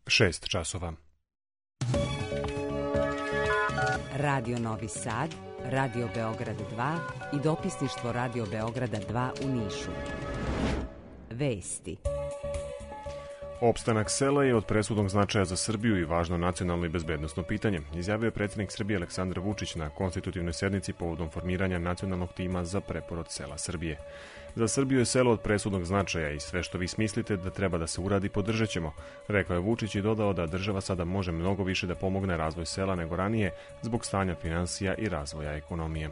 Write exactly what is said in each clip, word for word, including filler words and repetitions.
Šest časova. Radio Novi Sad, Radio Beograd dva i dopisništvo Radio Beograda dva u Nišu. Vesti. Opstanak sela je od presudnog značaja za Srbiju i važno nacionalno i bezbednosno pitanje, izjavio je predsjednik Srbije Aleksandar Vučić na konstitutivnoj sednici povodom formiranja nacionalnog tima za preporod sela Srbije. Za Srbiju je selo od presudnog značaja i sve što vi smislite da treba da se uradi podržat ćemo, rekao je Vučić i dodao da država sada može mnogo više da pomogne razvoj sela nego ranije zbog stanja finansija i razvoja ekonomije.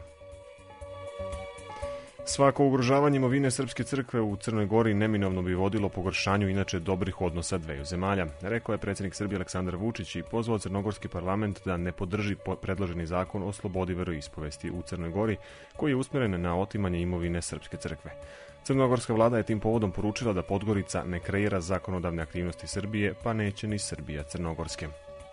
Svako ugrožavanje imovine Srpske crkve u Crnoj Gori neminovno bi vodilo pogoršanju inače dobrih odnosa dveju zemalja, rekao je predsjednik Srbije Aleksandar Vučić i pozvao crnogorski parlament da ne podrži predloženi zakon o slobodi veroispovesti u Crnoj Gori, koji je usmjeren na otimanje imovine Srpske crkve. Crnogorska vlada je tim povodom poručila da Podgorica ne kreira zakonodavne aktivnosti Srbije, pa neće ni Srbija crnogorske.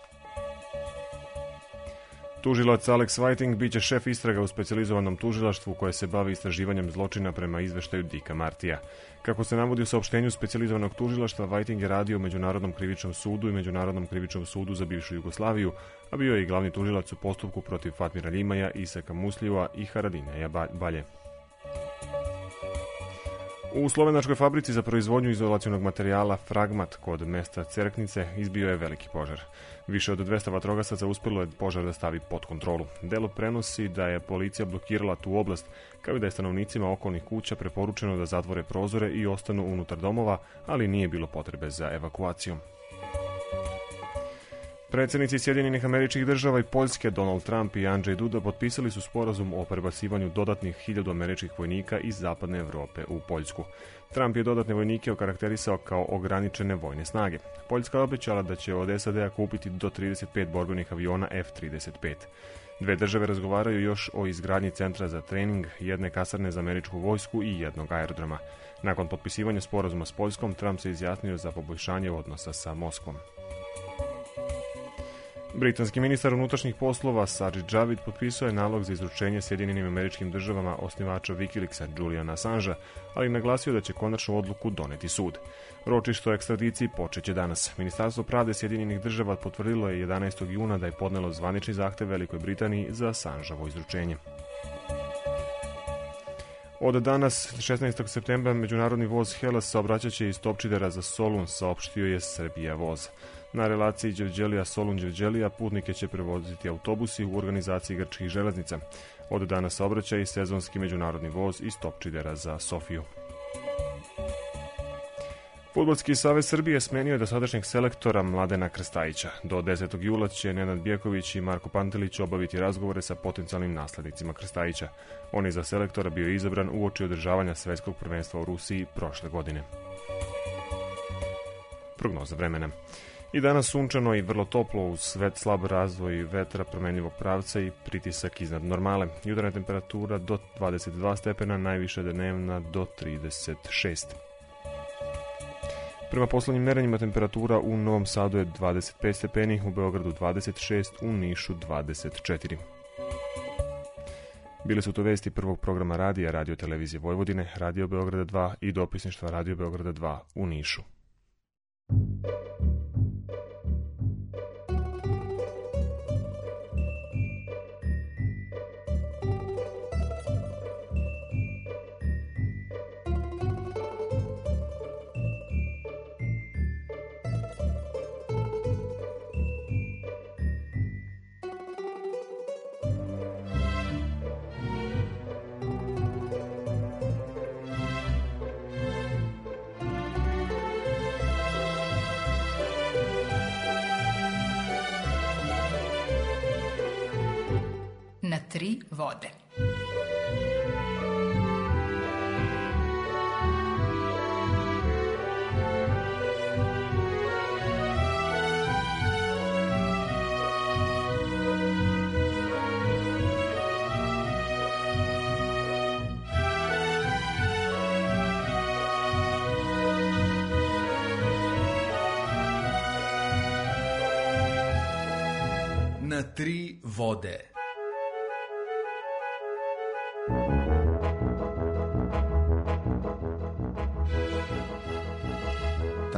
Tužilac Alex Whiting biće šef istraga u specijalizovanom tužilaštvu koje se bavi istraživanjem zločina prema izveštaju Dicka Martija. Kako se navodi u saopštenju specijalizovanog tužilaštva, Whiting je radio u Međunarodnom krivičnom sudu i Međunarodnom krivičnom sudu za bivšu Jugoslaviju, a bio je i glavni tužilac u postupku protiv Fatmira Ljimaja, Isaka Muslijeva i Haradinaja Balje. U slovenačkoj fabrici za proizvodnju izolacionog materijala Fragmat kod mesta Cerknice izbio je veliki požar. Više od dvesta vatrogasaca uspjelo je požar da stavi pod kontrolu. Delo prenosi da je policija blokirala tu oblast, kao i da je stanovnicima okolnih kuća preporučeno da zatvore prozore i ostanu unutar domova, ali nije bilo potrebe za evakuacijom. Predsjednici Sjedinjenih Američkih Država i Poljske Donald Trump i Andrzej Duda potpisali su sporazum o prebacivanju dodatnih hiljadu američkih vojnika iz zapadne Europe u Poljsku. Trump je dodatne vojnike okarakterisao kao ograničene vojne snage. Poljska je obećala da će od S A D-a kupiti do trideset pet borbenih aviona F trideset pet. Dve države razgovaraju još o izgradnji centra za trening, jedne kasarne za američku vojsku i jednog aerodroma. Nakon potpisivanja sporazuma s Poljskom, Trump se izjasnio za poboljšanje odnosa sa Moskvom. Britanski ministar unutrašnjih poslova Sajid Javid potpisao je nalog za izručenje Sjedinjenim Američkim Državama osnivača Wikileaksa Juliana Assangea, ali naglasio da će konačnu odluku doneti sud. Ročište o ekstradiciji počeće danas. Ministarstvo pravde Sjedinjenih Država potvrdilo je jedanaestog juna da je podnelo zvanični zahtev Velikoj Britaniji za Assangeovo izručenje. Od danas, šesnaestog septembra, međunarodni voz Hellas saobraćat će iz Topčidera za Solun, saopštio je Srbija voz. Na relaciji Đevđelija-Solun-Đevđelija putnike će prevoziti autobusi u organizaciji grčkih železnica. Od danas saobraća i sezonski međunarodni voz iz Topčidera za Sofiju. Fudbalski savez Srbije smenio je dosadašnjeg selektora Mladena Krstajića. Do desetog jula će Nenad Bjeković i Marko Pantelić obaviti razgovore sa potencijalnim naslednicima Krstajića. On je za selektora bio izabran uoči održavanja svetskog prvenstva u Rusiji prošle godine. Prognoza vremena. I danas sunčano i vrlo toplo uz svet slab razvoj vetra promenljivog pravca i pritisak iznad normale. Jutarnja temperatura do dvadeset dva stepena, najviša dnevna do trideset šest. Prema poslednjim merenjima temperatura u Novom Sadu je dvadeset pet stepeni, u Beogradu dvadeset šest, u Nišu dvadeset četiri. Bile su to vesti prvog programa radija Radio Televizije Vojvodine, Radio Beograda dva i dopisništva Radio Beograda dva u Nišu. Na tri vode. Na tri vode.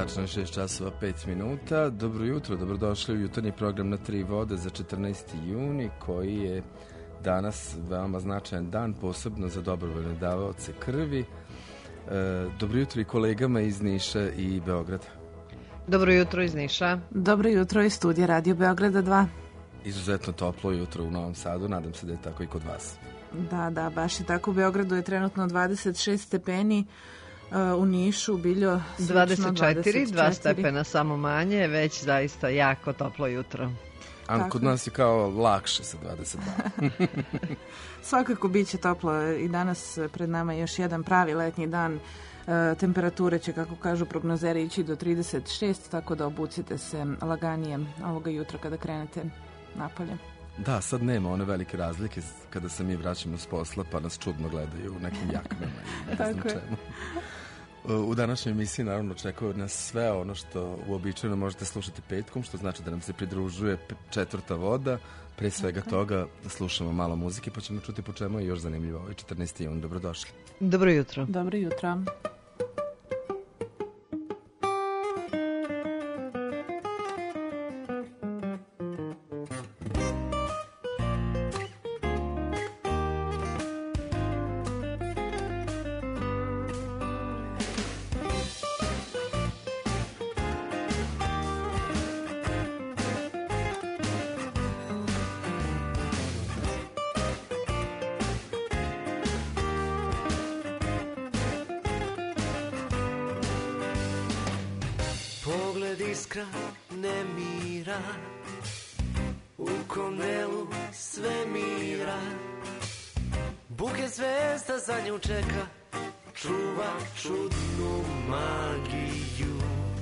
Tačno je šest časova pet minuta. Dobro jutro, dobrodošli u jutarnji program Na tri vode za četrnaesti juni, koji je danas veoma značajan dan, posebno za dobrovoljne davaoce krvi. E, dobro jutro i kolegama iz Niša i Beograda. Dobro jutro iz Niša. Dobro jutro iz studija Radio Beograda dva. Izuzetno toplo jutro u Novom Sadu, nadam se da je tako i kod vas. Da, da, baš je tako. U Beogradu je trenutno dvadeset šest stepeni, u Nišu Biljo dvadeset četiri, dva stepena samo manje, već zaista jako toplo jutro. A kod nas je kao lakše sa dvadeset dva. Svakako bit će toplo i danas pred nama je još jedan pravi letnji dan. E, temperature će, kako kažu prognozeri, ići do trideset šest, tako da obucite se laganije ovoga jutra kada krenete napolje. Da, sad nema one velike razlike kada se mi vraćamo s posla pa nas čudno gledaju u nekim jaknama i ne znam čemu. U današnjoj emisiji naravno očekuje nas sve ono što uobičajeno možete slušati petkom, što znači da nam se pridružuje četvrta voda. Pre svega okay. toga slušamo malo muzike, pa ćemo čuti po čemu je još zanimljivo. Ovo je četrnaesti jun, dobrodošli. Dobro jutro. Dobro jutro. Iskra nemira u konelu svemira, buke zvezda za nju čeka, čuva čudnu magiju.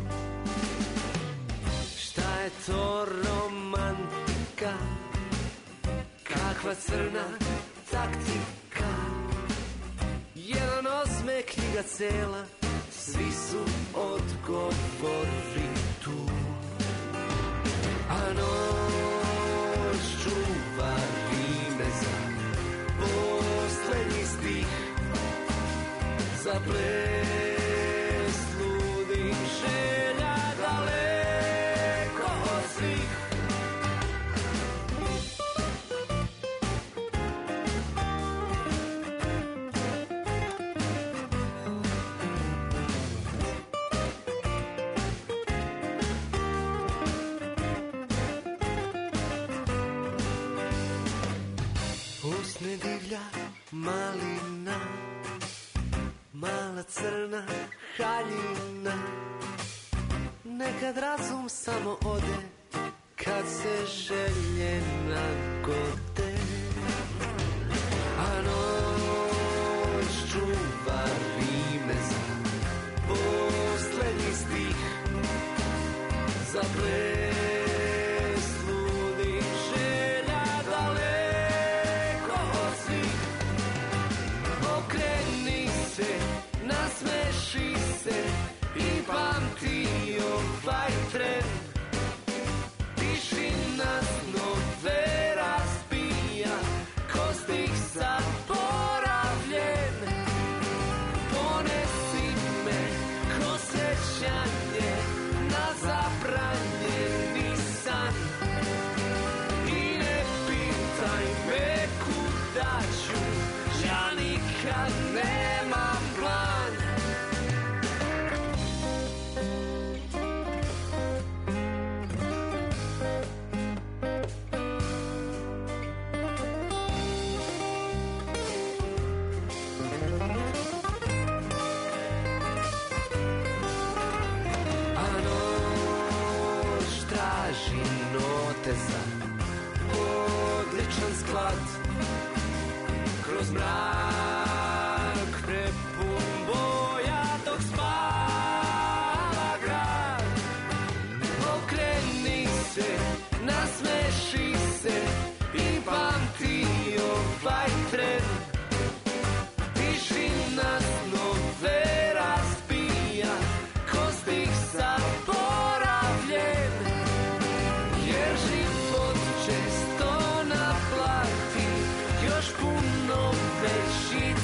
Šta je to romantika, kakva crna taktika, jedan osmeh knjiga cela, svi su odgovori tu, a noć čuva ime za poslednji stih, za ples ludih želja daleko od svih. Usne divlja malina, mala crna haljina, nekad razum samo ode, kad se želje nagode, a noć čuva rime za poslednji stih, za ples ludih želja daleko od svih. Okreni se, nasmeši se i pamti ovaj tren, tišina snove razbija, ko stih zaboravljen. Ponesi me ko sećanje na zabranjeni san i ne pitaj me kuda ću, ja nikad nemam plan. A noć traži note za odličan sklad, kroz mrak prepun boja dok spava grad. Okreni se, nasmeši se i pamti ovaj tren, tišina snove razbija, ko stih zaboravljen, jer život često naplati još puno veći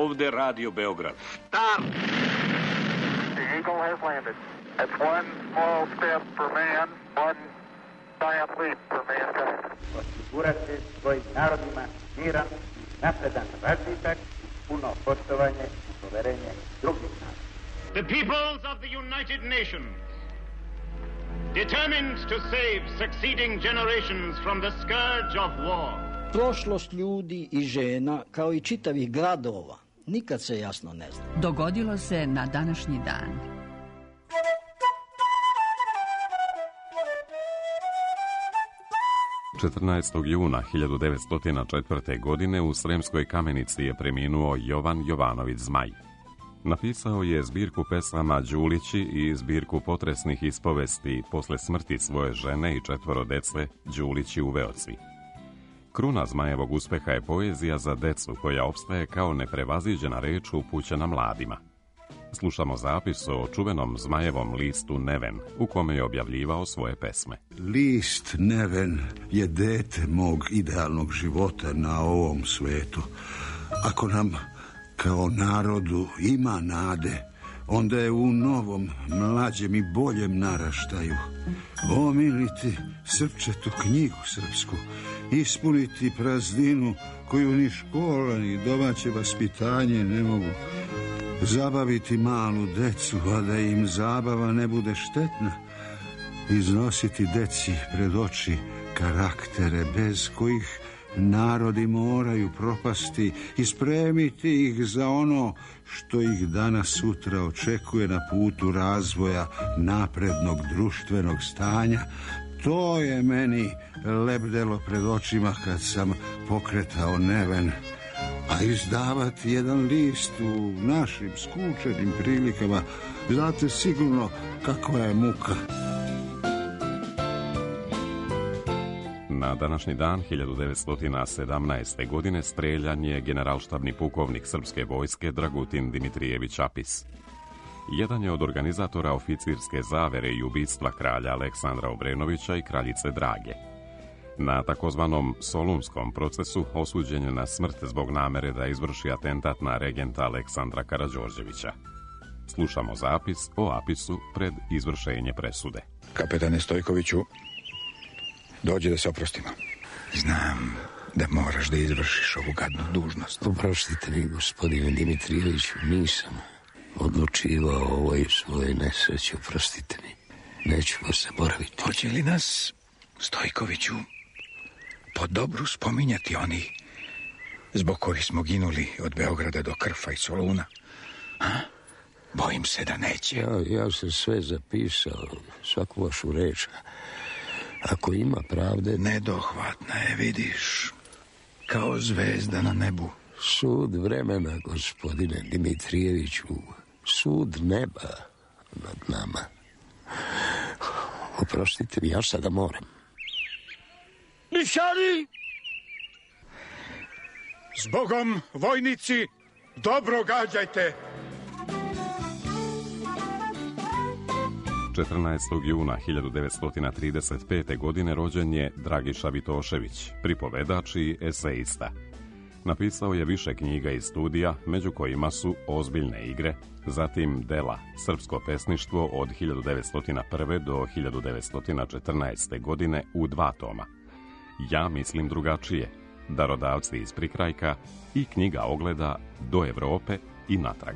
ovde Radio Beograd. Start! The Eagle has landed. That's one small step for man, one giant leap for mankind. Osigurati svojim narodima miran, napredan razvitak, puno poštovanje i poverenje drugih naroda. The peoples of the United Nations, determined to save succeeding generations from the scourge of war. Prošlost ljudi i žena, kao i čitavih gradova, nikad se jasno ne zna. Dogodilo se na današnji dan. četrnaestog juna hiljadu devetsto četvrte. godine u Sremskoj Kamenici je preminuo Jovan Jovanović Zmaj. Napisao je zbirku pesama Đulići i zbirku potresnih ispovesti posle smrti svoje žene i četvoro dece Đulići u Veoci. Kruna Zmajevog uspeha je poezija za decu koja opstaje kao neprevaziđena reč upućena mladima. Slušamo zapis o čuvenom Zmajevom listu Neven, u kome je objavljivao svoje pesme. List Neven je dete mog idealnog života na ovom svetu. Ako nam kao narodu ima nade, onda je u novom, mlađem i boljem naraštaju. Omiliti srpčetu knjigu srpsku, ispuniti prazninu koju ni škola ni domaće vaspitanje ne mogu. Zabaviti malu decu, a da im zabava ne bude štetna. Iznositi deci pred oči karaktere bez kojih narodi moraju propasti i spremiti ih za ono što ih danas sutra očekuje na putu razvoja naprednog društvenog stanja. To je meni lebdelo pred očima kad sam pokretao Neven. A izdavati jedan list u našim skučenim prilikama, znate sigurno kakva je muka. Na današnji dan hiljadu devetsto sedamnaeste. godine streljan je generalštabni pukovnik srpske vojske Dragutin Dimitrijević Apis. Jedan je od organizatora oficirske zavere i ubistva kralja Aleksandra Obrenovića i kraljice Drage. Na takozvanom Solunskom procesu osuđen je na smrt zbog namere da izvrši atentat na regenta Aleksandra Karađorđevića. Slušamo zapis o Apisu pred izvršenje presude. Kapetane Stojkoviću, dođi da se oprostimo. Znam da moraš da izvršiš ovu gadnu dužnost. Oprostite mi, gospodine Dimitrijeviću, nisam odlučivao o ovoj svojoj nesreći, oprostite mi. Neću vas zaboraviti. Hoće li nas, Stojkoviću, po dobru spominjati oni zbog kojih smo ginuli od Beograda do Krfa i Soluna? A? Bojim se da neće. Ja, ja sam sve zapisao, svaku vašu reč. Ako ima pravde... Nedohvatna je, vidiš, kao zvezda na nebu. Sud vremena, gospodine Dimitrijeviću, sud neba nad nama. Oprostite mi, ja sada moram. Nišari! Zbogom, vojnici, dobro gađajte! četrnaestog juna hiljadu devetsto trideset pete. godine rođen je Dragiša Vitošević, pripovedač i eseista. Napisao je više knjiga i studija, među kojima su Ozbiljne igre, zatim dela Srpsko pesništvo od hiljadu devetsto prve. do hiljadu devetsto četrnaeste. godine u dva toma. Ja mislim drugačije, Darodavci iz prikrajka i knjiga ogleda Do Evrope i natrag.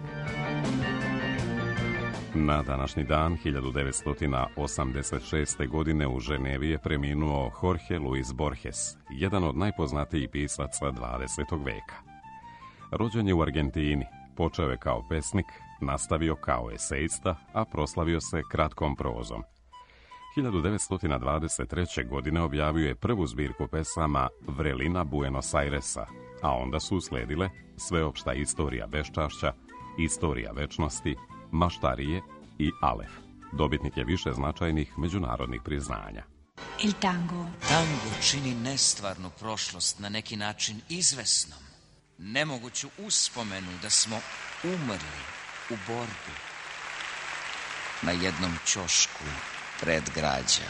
Na današnji dan hiljadu devetsto osamdeset šeste. godine u Ženevi je preminuo Jorge Luis Borges, jedan od najpoznatijih pisaca dvadesetog veka. Rođen je u Argentini, počeo je kao pesnik, nastavio kao eseista, a proslavio se kratkom prozom. hiljadu devetsto dvadeset treće. godine objavio je prvu zbirku pesama Vrelina Buenos Airesa, a onda su usledile Sveopšta istorija beščašća, Istorija večnosti, Maštarije i Alef. Dobitnik je više značajnih međunarodnih priznanja. Il tango. Tango čini nestvarnu prošlost na neki način izvesnom. Nemoguću uspomenu da smo umrli u borbi na jednom ćošku predgrađa.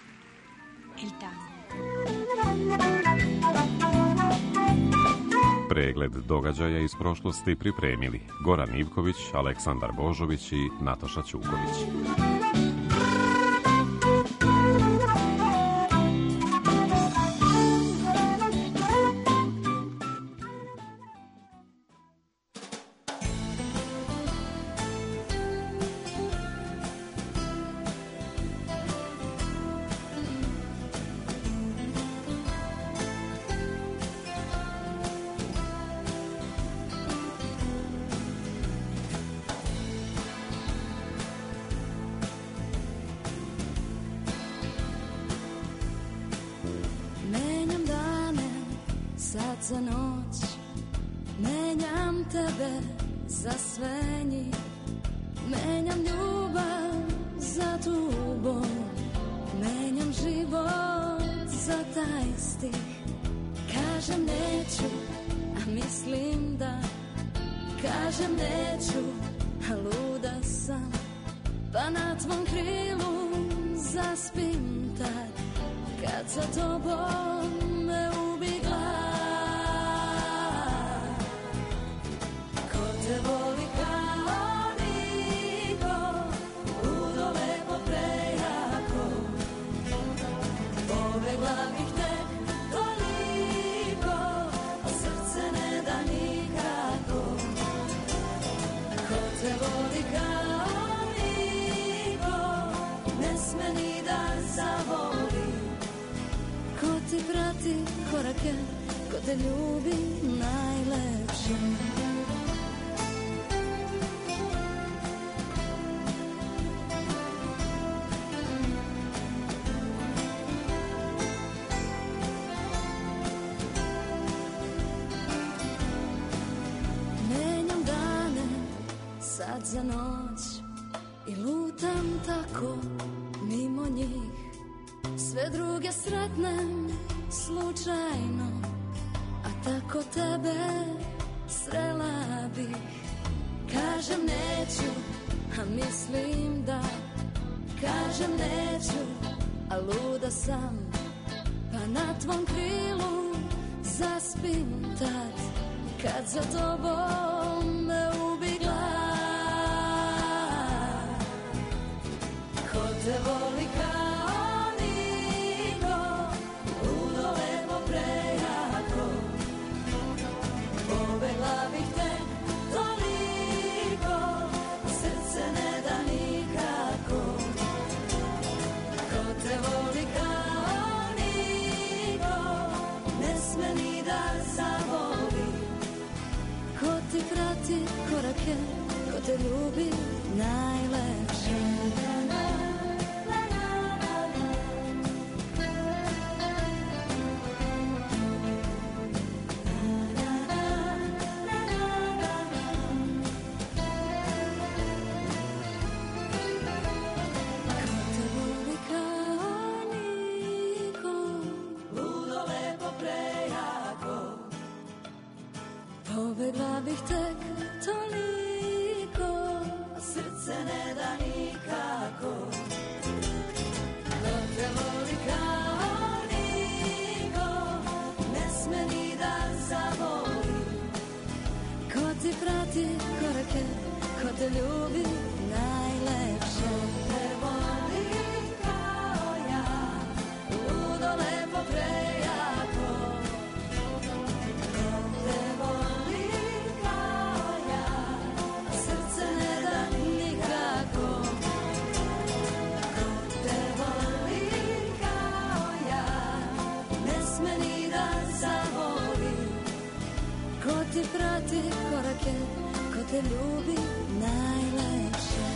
Il tango. Pregled događaja iz prošlosti pripremili Goran Ivković, Aleksandar Božović i Nataša Ćuković. Za noć menjam tebe za sve njih, menjam ljubav za tubu, menjam život za taj stih. Kažem neću, a mislim da, kažem neću, a luda sam, pa na tvom krilu zaspim tad, kad za tobom me ubi glad. Te voli kao niko, ludo lepo prejako, pobegla bih tek toliko, a srce ne da nikako. Ko te voli kao niko, ne sme ni da zavoli. Ko ti prati korake, ko te ljubi najlepše. Za noć i lutam tako mimo njih, sve druge sretnem slučajno, a tako tebe srela bih. Kažem neću, a mislim da, kažem neću, a luda sam, pa na tvom krilu zaspim tad, kad za tobom me ubi glad. Te voli kao niko, ludo lepo prejako, pobegla bih tek toliko, srce ne da nikako. Ko te voli kao niko, ne sme ni da zavoli. Ko ti prati korake, ko te ljubi najlepše. Pobegla bih tek toliko, srce ne da nikako. Ko te voli kao niko, ne sme ni da zavoli. Ko ti prati korake, ko te ljubi najlepše. Te voli kao ja, ludo lepo prejako. Ko te voli kao ja, srce ne da nikako. Ko te voli kao ja, ne sme ni da zavoli. Ko ti prati korake, ko te ljubi najlepše.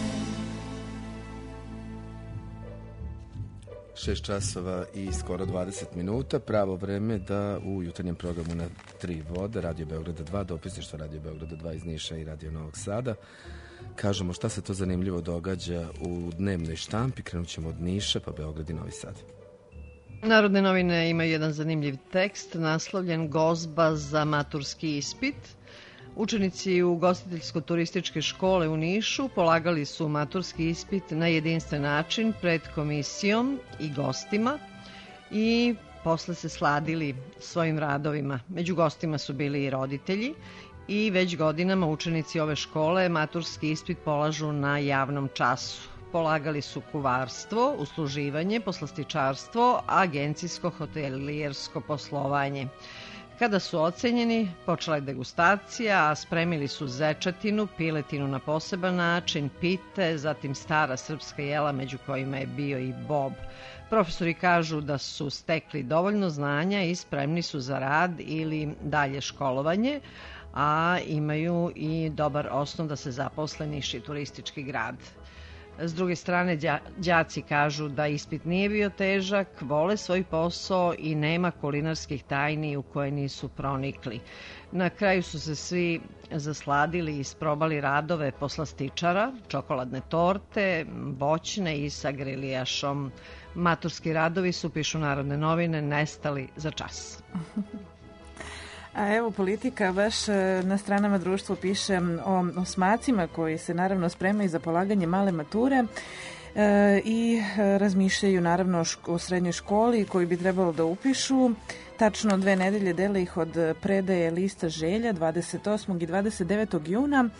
šest časova i skoro dvadeset minuta, pravo vreme da u jutarnjem programu na tri vode, Radio Beograda dva, dopisništvo Radio Beograda dva iz Niša i Radio Novog Sada, kažemo šta se to zanimljivo događa u dnevnoj štampi. Krenut ćemo od Niša pa Beograd i Novi Sad. Narodne novine imaju jedan zanimljiv tekst naslovljen Gozba za maturski ispit. Učenici ugostiteljsko-turističke škole u Nišu polagali su maturski ispit na jedinstven način pred komisijom i gostima i posle se sladili svojim radovima. Među gostima su bili i roditelji i već godinama učenici ove škole maturski ispit polažu na javnom času. Polagali su kuvarstvo, usluživanje, poslastičarstvo, agencijsko-hotelijersko poslovanje. Kada su ocenjeni, počela je degustacija, a spremili su zečatinu, piletinu na poseban način, pite, zatim stara srpska jela među kojima je bio i bob. Profesori kažu da su stekli dovoljno znanja i spremni su za rad ili dalje školovanje, a imaju i dobar osnov da se zaposle Niš je turistički grad. S druge strane, đaci kažu da ispit nije bio težak, vole svoj posao i nema kulinarskih tajni u koje nisu pronikli. Na kraju su se svi zasladili i isprobali radove poslastičara, čokoladne torte, voćne i sa grilijašom. Maturski radovi su, pišu Narodne novine, nestali za čas. A evo, Politika baš na stranama društva piše o osmacima koji se naravno spremaju za polaganje male mature e, i razmišljaju naravno o srednjoj školi koju bi trebalo da upišu. Tačno dve nedelje dele ih od predaje lista želja dvadeset osmog i dvadeset devetog juna.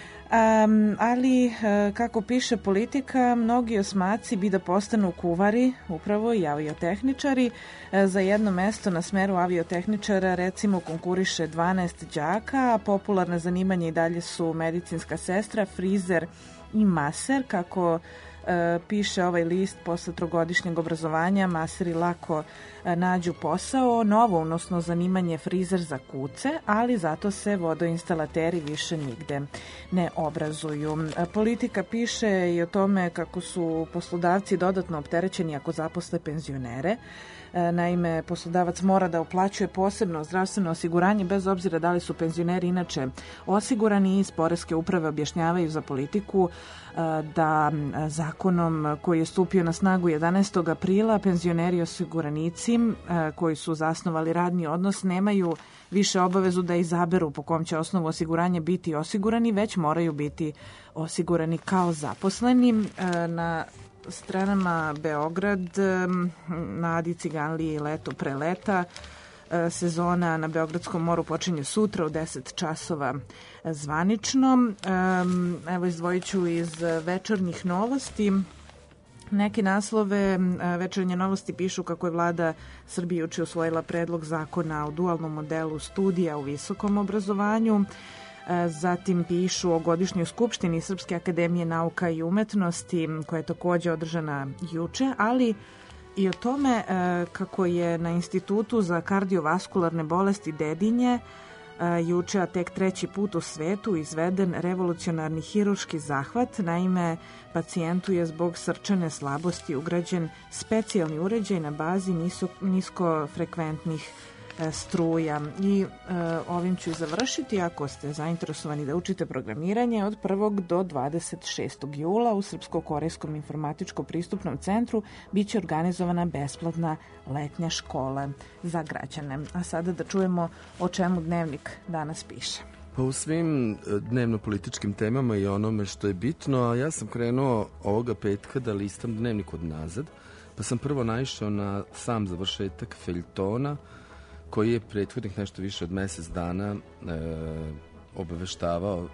Um, ali, uh, kako piše Politika, mnogi osmaci bi da postanu kuvari, upravo i aviotehničari. Uh, za jedno mesto na smeru aviotehničara recimo konkuriše dvanaest đaka, a popularna zanimanja i dalje su medicinska sestra, frizer i maser. Kako uh, piše ovaj list, posle trogodišnjeg obrazovanja maseri lako uh, nađu posao, novo unosno zanimanje frizer za kuce, ali zato se vodoinstalateri više nigde ne obrazuju. Politika piše i o tome kako su poslodavci dodatno opterećeni ako zaposle penzionere. Naime, poslodavac mora da uplaćuje posebno zdravstveno osiguranje bez obzira da li su penzioneri inače osigurani. Iz Poreske uprave objašnjavaju za Politiku da zakonom koji je stupio na snagu jedanaestog aprila penzioneri osiguranici koji su zasnovali radni odnos nemaju više obavezu da izaberu po kom će osnovu osiguranja biti osigurani, već moraju biti osigurani kao zaposleni. Na stranama Beograd, na Adi Ciganliji leto pre leta, sezona na Beogradskom moru počinje sutra u deset časova zvanično. Evo, izdvojit ću iz večernjih novosti neke naslove. Večernje novosti pišu kako je vlada Srbije juče usvojila predlog zakona o dualnom modelu studija u visokom obrazovanju. Zatim pišu o godišnjoj skupštini Srpske akademije nauka i umetnosti koja je takođe održana juče, ali i o tome kako je na Institutu za kardiovaskularne bolesti Dedinje juče, a tek treći put u svetu, izveden revolucionarni hirurški zahvat. Naime, pacijentu je zbog srčane slabosti ugrađen specijalni uređaj na bazi nisko, niskofrekventnih struja. I e, ovim ću završiti. Ako ste zainteresovani da učite programiranje, od prvog do dvadeset šestog jula u Srpsko-korejskom informatičko-pristupnom centru biće organizovana besplatna letnja škola za građane. A sada da čujemo o čemu Dnevnik danas piše. Pa u svim dnevno-političkim temama i onome što je bitno, a ja sam krenuo ovoga petka da listam Dnevnik od nazad, pa sam prvo naišao na sam završetak feljtona koji je prethodnih nešto više od mesec dana e, obaveštavao e,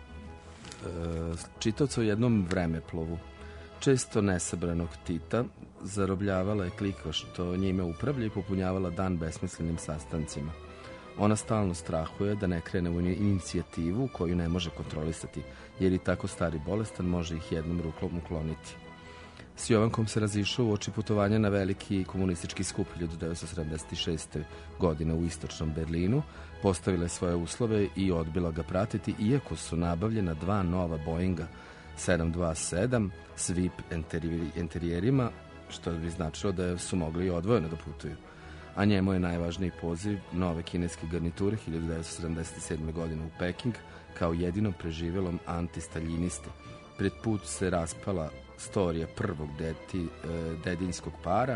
čitaoca o jednom vremeplovu, često nesabranog Tita. Zarobljavala je klika što njime upravlja i popunjavala dan besmislenim sastancima. Ona stalno strahuje da ne krene u inicijativu koju ne može kontrolisati, jer i tako stari bolestan može ih jednom rukom ukloniti. S Jovankom se razišao u oči putovanja na veliki komunistički skup hiljadu devetsto sedamdeset šeste. godine u istočnom Berlinu, postavila je svoje uslove i odbila ga pratiti, iako su nabavljena dva nova Boeinga sedam dvadeset sedam s V I P enterijerima, što bi značilo da su mogli i odvojeno da putuju. A njemu je najvažniji poziv nove kineske garniture hiljadu devetsto sedamdeset sedme. godine u Peking kao jedinom preživelom antistaljiniste. Pred put se raspala storija prvog deti, dedinskog para,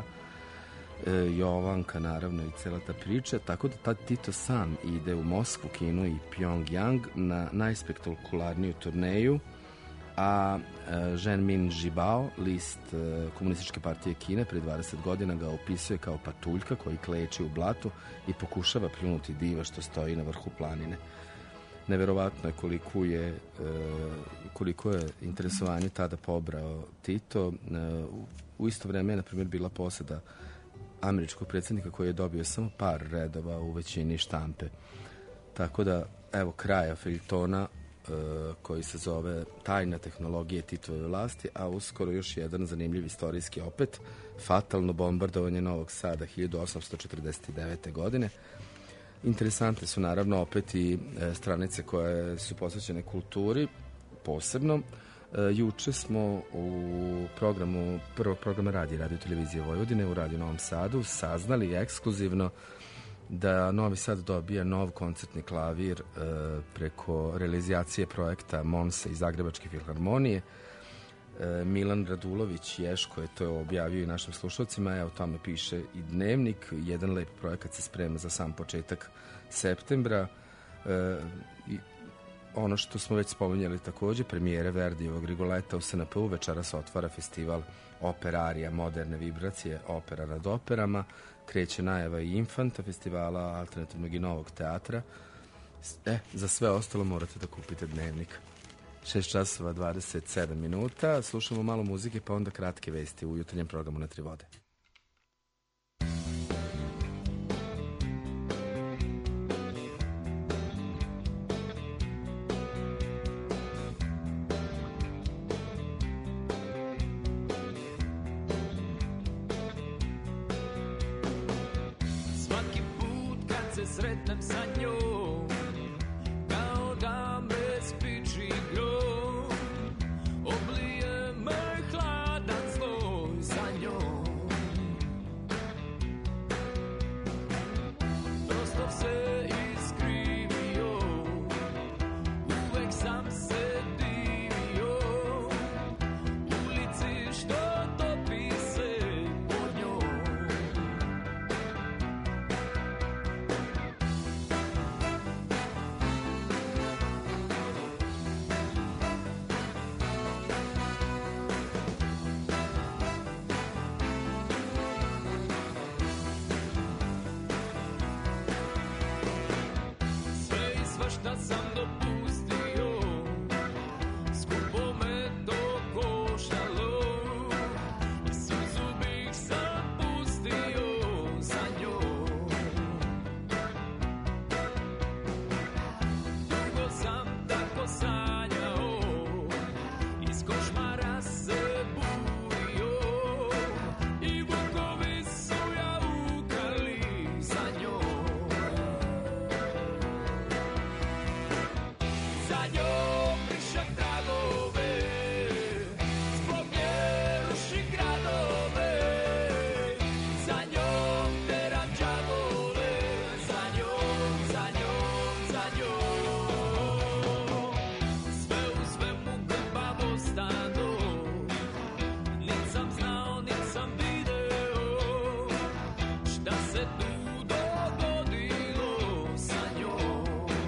Jovanka naravno i cela ta priča, tako da tad Tito sam ide u Moskvu, Kinu i Pyongyang na najspektakularniju turneju a Zhen Min Zhibao, list Komunističke partije Kine, pre dvadeset godina ga opisuje kao patuljka koji kleči u blatu i pokušava pljunuti diva što stoji na vrhu planine. Neverovatno je koliko je, koliko je interesovanje tada pobrao Tito. U isto vreme je, na primjer, bila poseda američkog predsjednika koji je dobio samo par redova u većini štampe. Tako da, evo, kraja feljtona koji se zove Tajna tehnologije Titove vlasti, a uskoro još jedan zanimljiv istorijski opet, fatalno bombardovanje Novog Sada hiljadu osamsto četrdeset devete. godine. Interesantne su naravno opet i stranice koje su posvećene kulturi posebno. Juče smo u programu, prvog programa radija Radio Televizije Vojvodine u Radio Novom Sadu saznali ekskluzivno da Novi Sad dobija nov koncertni klavir e, preko realizacije projekta Monse iz Zagrebačke filharmonije. E, Milan Radulović Ješko je to objavio i našim slušalcima, evo tome piše i Dnevnik. Jedan lep projekat se sprema za sam početak septembra. E, i ono što smo već spominjali također, premijere Verdijevog Rigoleta u S N P-u, večeras otvara festival Operarija, moderne vibracije, opera nad operama. Kreće najava i Infanta festivala alternativnog i novog teatra. E, za sve ostalo morate da kupite Dnevnik. šest časova dvadeset sedam minuta. Slušamo malo muzike, pa onda kratke vesti u jutarnjem programu Na tri vode. Sretnem sa njom, kao da me spiči grom, oblije me hladan zloj za njom. Prostor se iskrivio, uvek sam se divio, ulici što topi se pod njom. Šta sam dopustio, skupo me to koštalo, i suzu bih sam pustio za njom. Dugo sam tako sanjao, iz košmara se budio, i vukovi su jaukali za njom. Za njom pišem tragove, zbog nje ruši gradove, za njom teram đavole, za njom, za njom, za njom. Sve u svemu grbavo stado, nit sam znao, nit sam video, šta se tu dogodilo sa njom.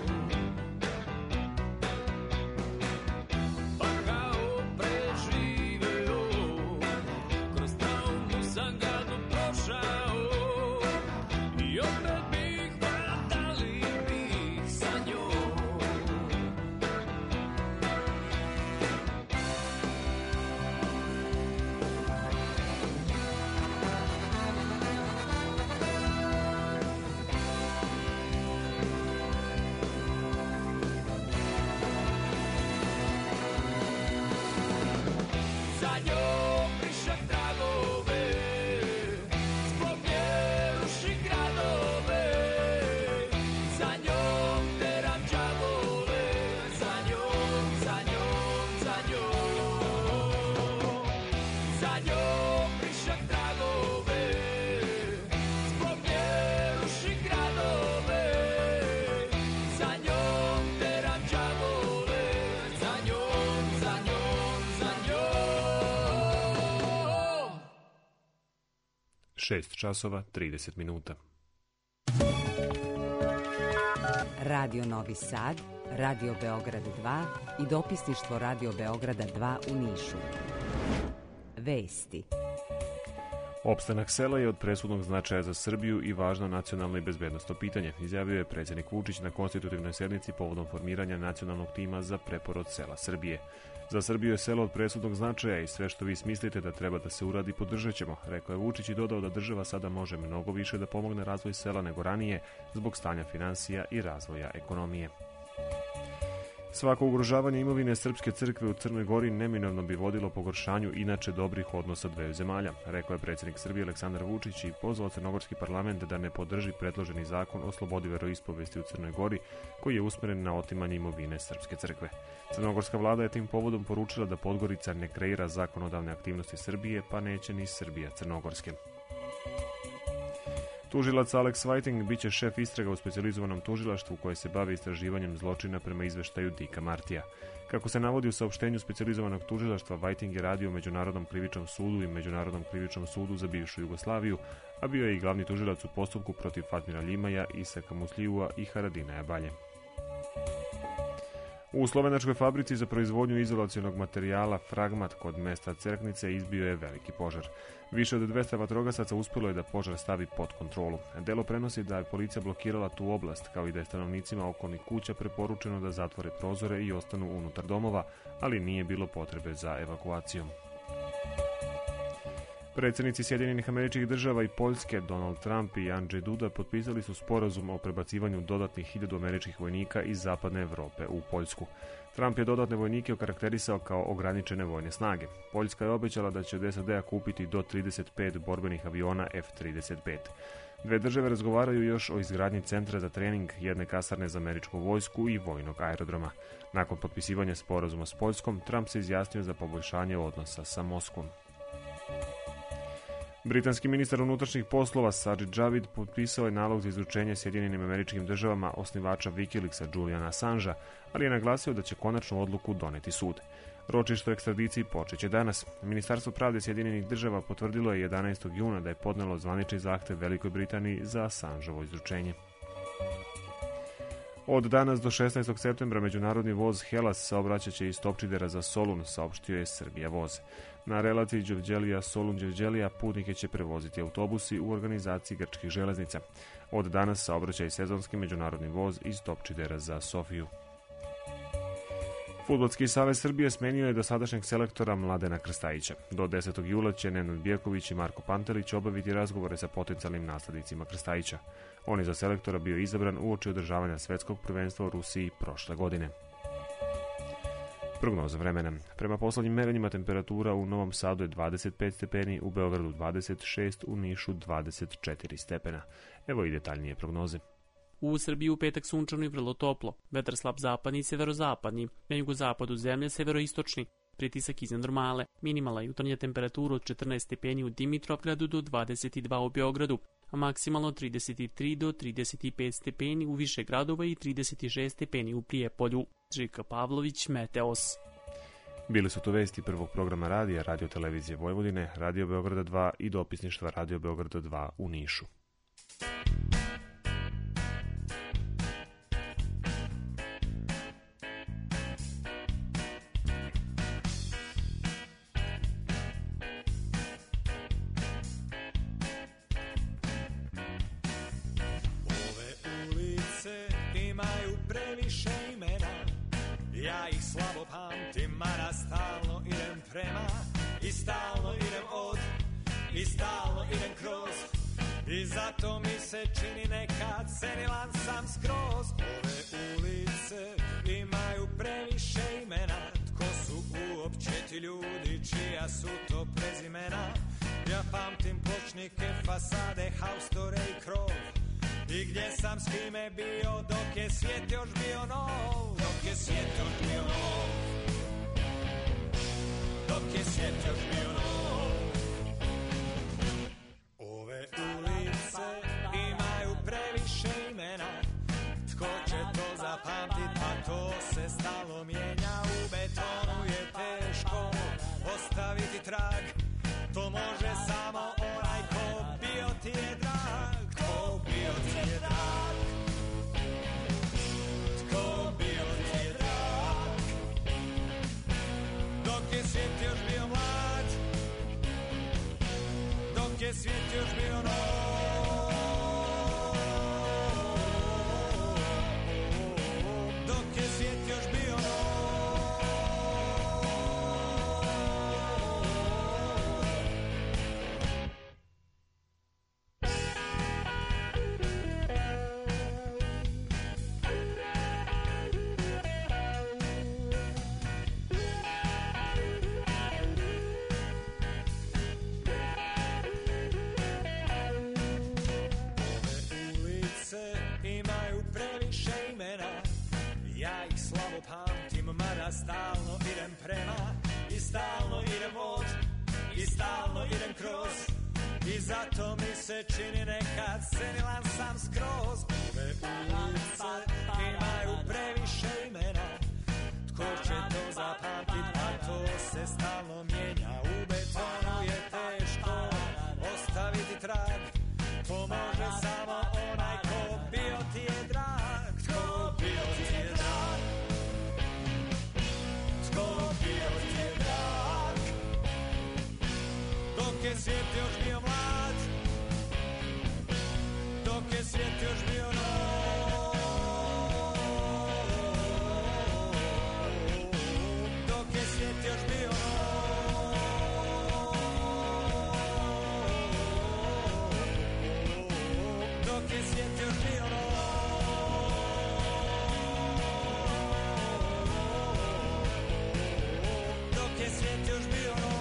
Za njom pišem tragove, zbog nje ruši gradove, za njom teram đavole, za njom, za njom, za njom. Za njom pišem tragove, zbog nje ruši gradove, za njom teram đavole, za njom, za njom, za njom. šest časova trideset minuta. Radio Novi Sad, Radio Beograd dva i dopisništvo Radio Beograda dva u Nišu. Vesti. Opstanak sela je od presudnog značaja za Srbiju i važno nacionalno i bezbednosno pitanje, izjavio je predsjednik Vučić na konstitutivnoj sednici povodom formiranja nacionalnog tima za preporod sela Srbije. Za Srbiju je selo od presudnog značaja i sve što vi smislite da treba da se uradi podržat ćemo, rekao je Vučić i dodao da država sada može mnogo više da pomogne razvoj sela nego ranije zbog stanja finansija i razvoja ekonomije. Svako ugrožavanje imovine Srpske crkve u Crnoj Gori neminovno bi vodilo pogoršanju inače dobrih odnosa dveju zemalja, rekao je predsjednik Srbije Aleksandar Vučić i pozvao crnogorski parlament da ne podrži predloženi zakon o slobodi veroispovesti u Crnoj Gori koji je usmeren na otimanje imovine Srpske crkve. Crnogorska vlada je tim povodom poručila da Podgorica ne kreira zakonodavne aktivnosti Srbije, pa neće ni Srbija crnogorske. Tužilac Alex Whiting biće šef istraga u specijalizovanom tužilaštvu koje se bavi istraživanjem zločina prema izveštaju Dika Martija. Kako se navodi u saopštenju specijalizovanog tužilaštva, Whiting je radio u Međunarodnom krivičnom sudu i Međunarodnom krivičnom sudu za bivšu Jugoslaviju, a bio je i glavni tužilac u postupku protiv Fatmira Ljimaja, Isaka Muslijua i Haradinaja Balje. U slovenačkoj fabrici za proizvodnju izolacionog materijala Fragmat kod mesta Cerknice izbio je veliki požar. Više od dvesta vatrogasaca uspjelo je da požar stavi pod kontrolu. Delo prenosi da je policija blokirala tu oblast, kao i da je stanovnicima okolnih kuća preporučeno da zatvore prozore i ostanu unutar domova, ali nije bilo potrebe za evakuacijom. Predsjednici Sjedinjenih Američkih Država i Poljske, Donald Trump i Andrzej Duda, potpisali su sporazum o prebacivanju dodatnih hiljadu američkih vojnika iz zapadne Evrope u Poljsku. Trump je dodatne vojnike okarakterisao kao ograničene vojne snage. Poljska je obećala da će od S A D-a kupiti do trideset pet borbenih aviona F trideset pet. Dve države razgovaraju još o izgradnji centra za trening, jedne kasarne za američku vojsku i vojnog aerodroma. Nakon potpisivanja sporazuma s Poljskom, Trump se izjasnio za poboljšanje odnosa sa Moskvom. Britanski ministar unutrašnjih poslova Sajid Javid potpisao je nalog za izručenje Sjedinjenim Američkim Državama osnivača Wikileaksa Juliana Assangea, ali je naglasio da će konačnu odluku doneti sud. Ročište o ekstradiciji počeće danas. Ministarstvo pravde Sjedinjenih Država potvrdilo je jedanaestog juna da je podnelo zvanični zahtev Velikoj Britaniji za Assangeovo izručenje. Od danas do šesnaestog septembra međunarodni voz Hellas saobraćat će iz Topčidera za Solun, saopštio je Srbija voz. Na relaciji Đevđelija-Solun-Đevđelija putnike će prevoziti autobusi u organizaciji grčkih železnica. Od danas saobraća i sezonski međunarodni voz iz Topčidera za Sofiju. Fudbalski savez Srbije smenio je dosadašnjeg selektora Mladena Krstajića. Do desetog jula će Nenad Bjeković i Marko Pantelić obaviti razgovore sa potencijalnim naslednicima Krstajića. On je za selektora bio izabran uoči održavanja svetskog prvenstva u Rusiji prošle godine. Prognoza vremena. Prema poslednjim merenjima temperatura u Novom Sadu je dvadeset pet stepeni, u Beogradu dvadeset šest, u Nišu dvadeset četiri stepena. Evo i detaljnije prognoze. U Srbiji u petak sunčano i vrlo toplo. Vetar slab zapadni i severozapadni. Na jugozapadu zemlje severoistočni. Pritisak iznad normale. Minimalna jutarnja temperatura od četrnaest stepeni u Dimitrovgradu do dvadeset dva u Beogradu, a maksimalno trideset tri do trideset pet stepeni u više gradova i trideset šest stepeni u Prijepolju. Žika Pavlović, Meteos. Bili su to vesti prvog programa radija, Radio Televizije Vojvodine, Radio Beograda dva i dopisništva Radio Beograda dva u Nišu. Ja ih slabo pamtim, mada stalno idem prema i stalno idem od i stalno idem kroz i zato mi se čini nekad senilan sam skroz. Ove ulice imaju previše imena, tko su uopće ti ljudi, čija su to prezimena. Ja pamtim pločnike, fasade, haustore i krov i gdje sam s kime bio dok je svijet još bio nov, dok je svijet još bio nov, dok je svijet još bio nov. Ove ulice imaju previše imena, tko će to zapamtit, pa to se stalno mijenja. U betonu je teško ostaviti trag, to može samo onaj ko bio ti je drag, ko bio ti je drag. ja stalno idem prema i stalno idem od i stalno idem kroz i zato mi se čini nekad senilan sam skroz. Ove ulice imaju previše imena, tko će to zapamtit, a to se stalno mijenja. U betonu je teško ostaviti trag, to može samo onaj ko bio ti je drag. Tko bio ti je drag, tko bio ti je drag, dok je svijet još bio mlad, dok je svijet još bio nov, dok je svijet još bio nov, dok je svijet još bio nov, dok je svijet još bio nov.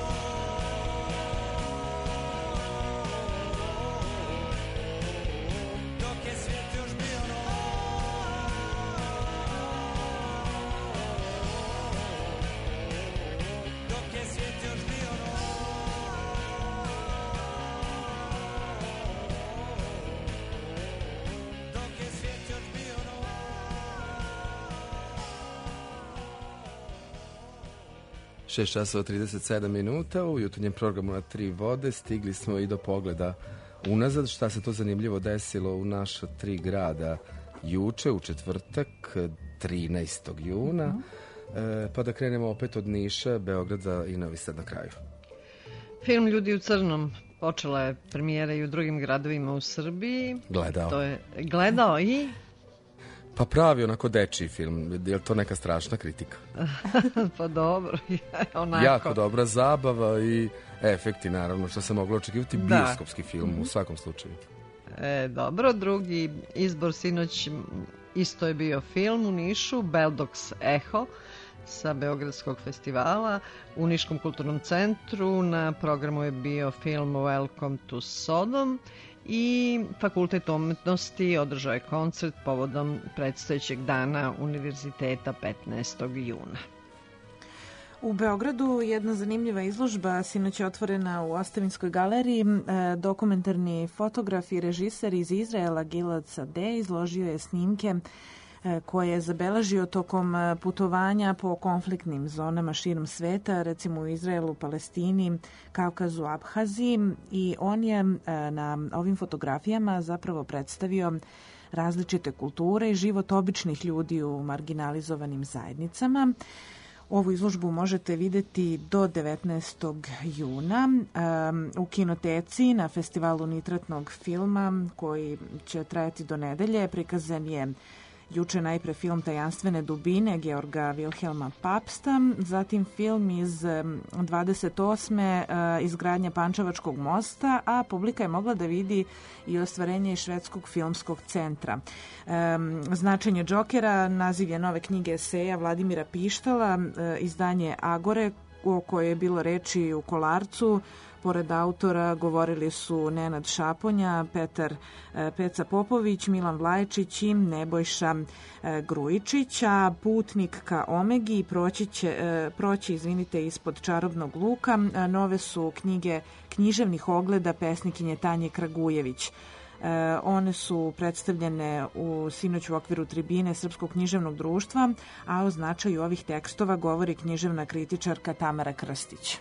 šest časova trideset sedam minuta u jutarnjem programu Na tri vode stigli smo i do pogleda unazad šta se to zanimljivo desilo u naša tri grada juče u četvrtak trinaestog juna. Mm-hmm. E, pa da krenemo opet od Niša, Beograda i Novi Sad na kraju. Film Ljudi u crnom počela je premijera i u drugim gradovima u Srbiji. Gledao. To je gledao i... Pa pravi onako dečiji film. Je li to neka strašna kritika? Pa dobro. Onako. Jako dobra zabava i efekti, naravno, što se moglo očekivati. Da. Bioskopski film mm-hmm. u svakom slučaju. E, dobro, drugi izbor sinoć isto je bio film u Nišu, Beldox Eho sa Beogradskog festivala u Niškom kulturnom centru. Na programu je bio film Welcome to Sodom i Fakultet umetnosti održao je koncert povodom predstojećeg dana univerziteta petnaestog juna. U Beogradu jedna zanimljiva izložba sinoć je otvorena u Ostavinskoj galeriji. Dokumentarni fotograf i režiser iz Izraela Gilad Sadeh izložio je snimke koje je zabeležio tokom putovanja po konfliktnim zonama širom sveta, recimo u Izraelu, Palestini, Kavkazu, Abhaziji, i on je na ovim fotografijama zapravo predstavio različite kulture i život običnih ljudi u marginalizovanim zajednicama. Ovu izložbu možete vidjeti do devetnaestog juna um, u kinoteci na festivalu nitratnog filma koji će trajati do nedelje. Prikazan je juče najpre film Tajanstvene dubine Georga Wilhelma Papsta, zatim film iz dvadeset osme izgradnja Pančevačkog mosta, a publika je mogla da vidi i ostvarenje Švedskog filmskog centra. Značenje Džokera, naziv je nove knjige eseja Vladimira Pištala, izdanje Agore, o kojoj je bilo reči u Kolarcu. Pored autora govorili su Nenad Šaponja, Petar Peca Popović, Milan Vlajčić i Nebojša Grujičić, a putnik ka Omegi proći, će, proći izvinite, ispod čarobnog luka. Nove su knjige književnih ogleda pesnikinje Tanje Kragujević. One su predstavljene u sinoć u okviru tribine Srpskog književnog društva, a o značaju ovih tekstova govori književna kritičarka Tamara Krstić.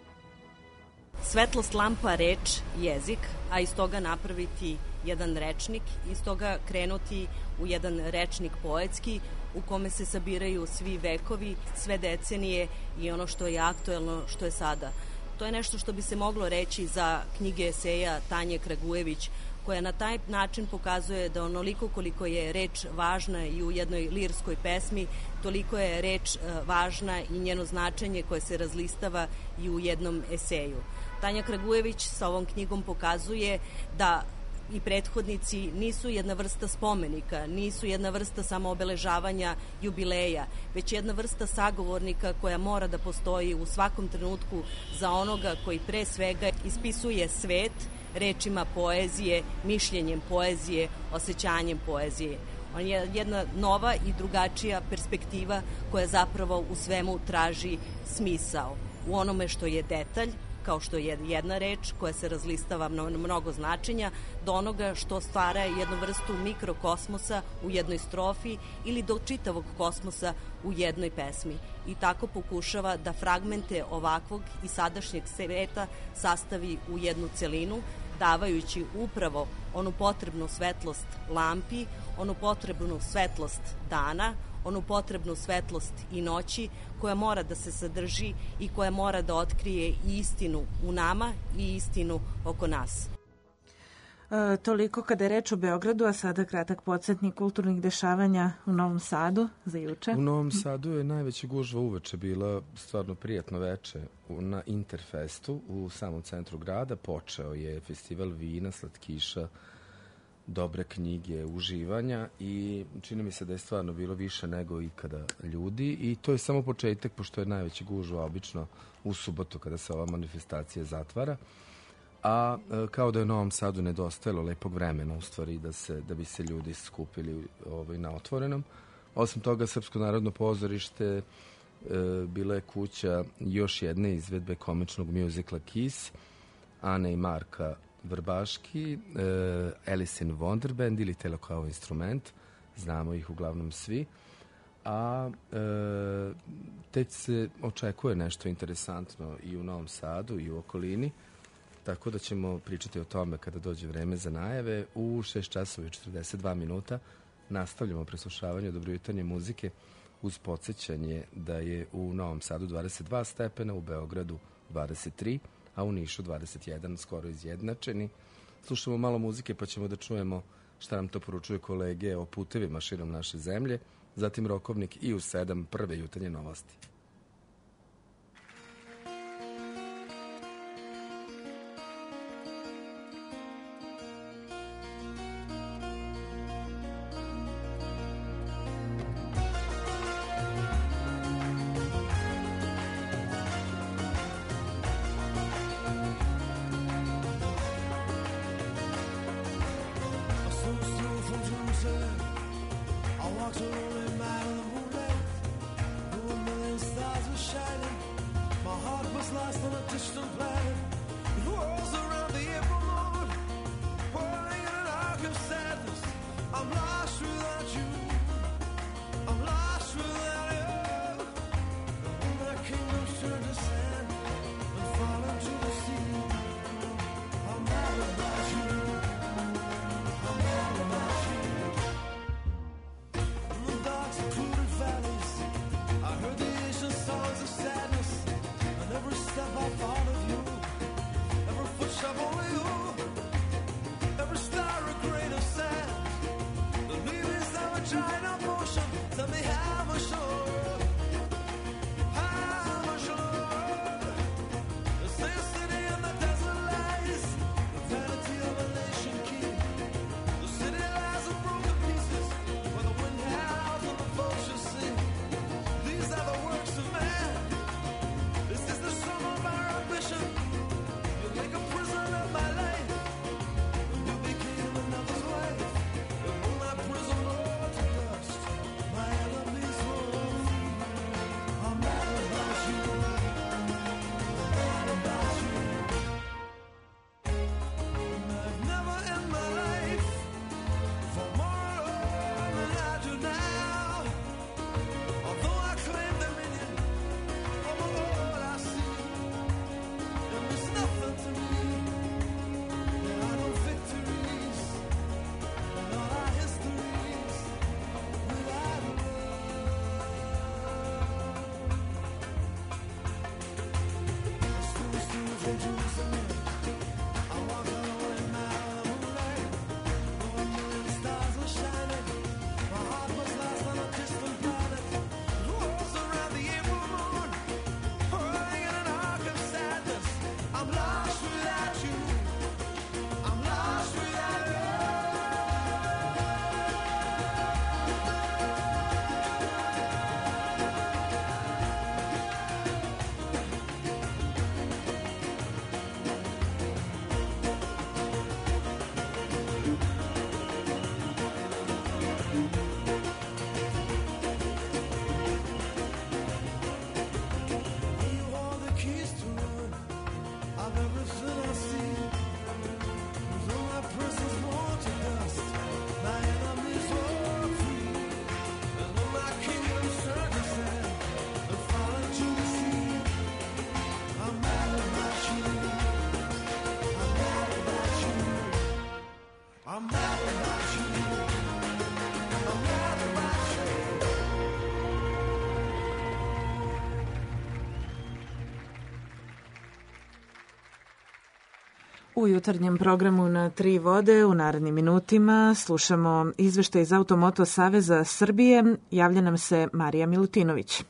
Svetlost, lampa, reč, jezik, a iz toga napraviti jedan rečnik, iz toga krenuti u jedan rečnik poetski u kome se sabiraju svi vekovi, sve decenije i ono što je aktuelno, što je sada. To je nešto što bi se moglo reći za knjige eseja Tanje Kragujević, koja na taj način pokazuje da onoliko koliko je reč važna i u jednoj lirskoj pesmi, toliko je reč važna i njeno značenje koje se razlistava i u jednom eseju. Tanja Kragujević sa ovom knjigom pokazuje da i prethodnici nisu jedna vrsta spomenika, nisu jedna vrsta samo obeležavanja jubileja, već jedna vrsta sagovornika koja mora da postoji u svakom trenutku za onoga koji pre svega ispisuje svet rečima poezije, mišljenjem poezije, osjećanjem poezije. On je jedna nova i drugačija perspektiva koja zapravo u svemu traži smisao. U onome što je detalj, kao što je jedna reč koja se razlistava na mnogo značenja, do onoga što stvara jednu vrstu mikrokosmosa u jednoj strofi ili do čitavog kosmosa u jednoj pesmi. I tako pokušava da fragmente ovakvog i sadašnjeg sveta sastavi u jednu celinu, davajući upravo onu potrebnu svetlost lampi, onu potrebnu svetlost dana, onu potrebnu svetlost i noći koja mora da se sadrži i koja mora da otkrije i istinu u nama i istinu oko nas. E, toliko kada je reč o Beogradu, a sada kratak podsjetnik kulturnih dešavanja u Novom Sadu za juče. U Novom Sadu je najveća gužva uveče bila stvarno prijatno veče na Interfestu u samom centru grada. Počeo je festival vina, slatkiša, dobre knjige, uživanja i čini mi se da je stvarno bilo više nego ikada ljudi i to je samo početak, pošto je najveća gužva obično u subotu kada se ova manifestacija zatvara, a kao da je u Novom Sadu nedostajalo lepog vremena u stvari da, se, da bi se ljudi skupili ovaj, na otvorenom. Osim toga, Srpsko narodno pozorište e, bila je kuća još jedne izvedbe komičnog mjuzikla Kiss, Ane i Marka Vrbaški, uh, Alice in Wonderland ili Telo kao instrument, znamo ih uglavnom svi, a uh, teď se očekuje nešto interesantno i u Novom Sadu i u okolini, tako da ćemo pričati o tome kada dođe vreme za najave. U šest časova i četrdeset dva minuta nastavljamo preslušavanje dobrojutarnje muzike uz podsjećanje da je u Novom Sadu dvadeset dva stepena, u Beogradu dvadeset tri, a u Nišu dvadeset jedan, skoro izjednačeni. Slušamo malo muzike pa ćemo da čujemo šta nam to poručuju kolege o putevima širom naše zemlje, zatim rokovnik i u sedam prve jutarnje novosti. I'm mad about you. I'm mad about you. U jutarnjem programu na Tri vode u narednim minutima slušamo izveštaj iz Automoto Saveza Srbije. Javlja nam se Marija Milutinović.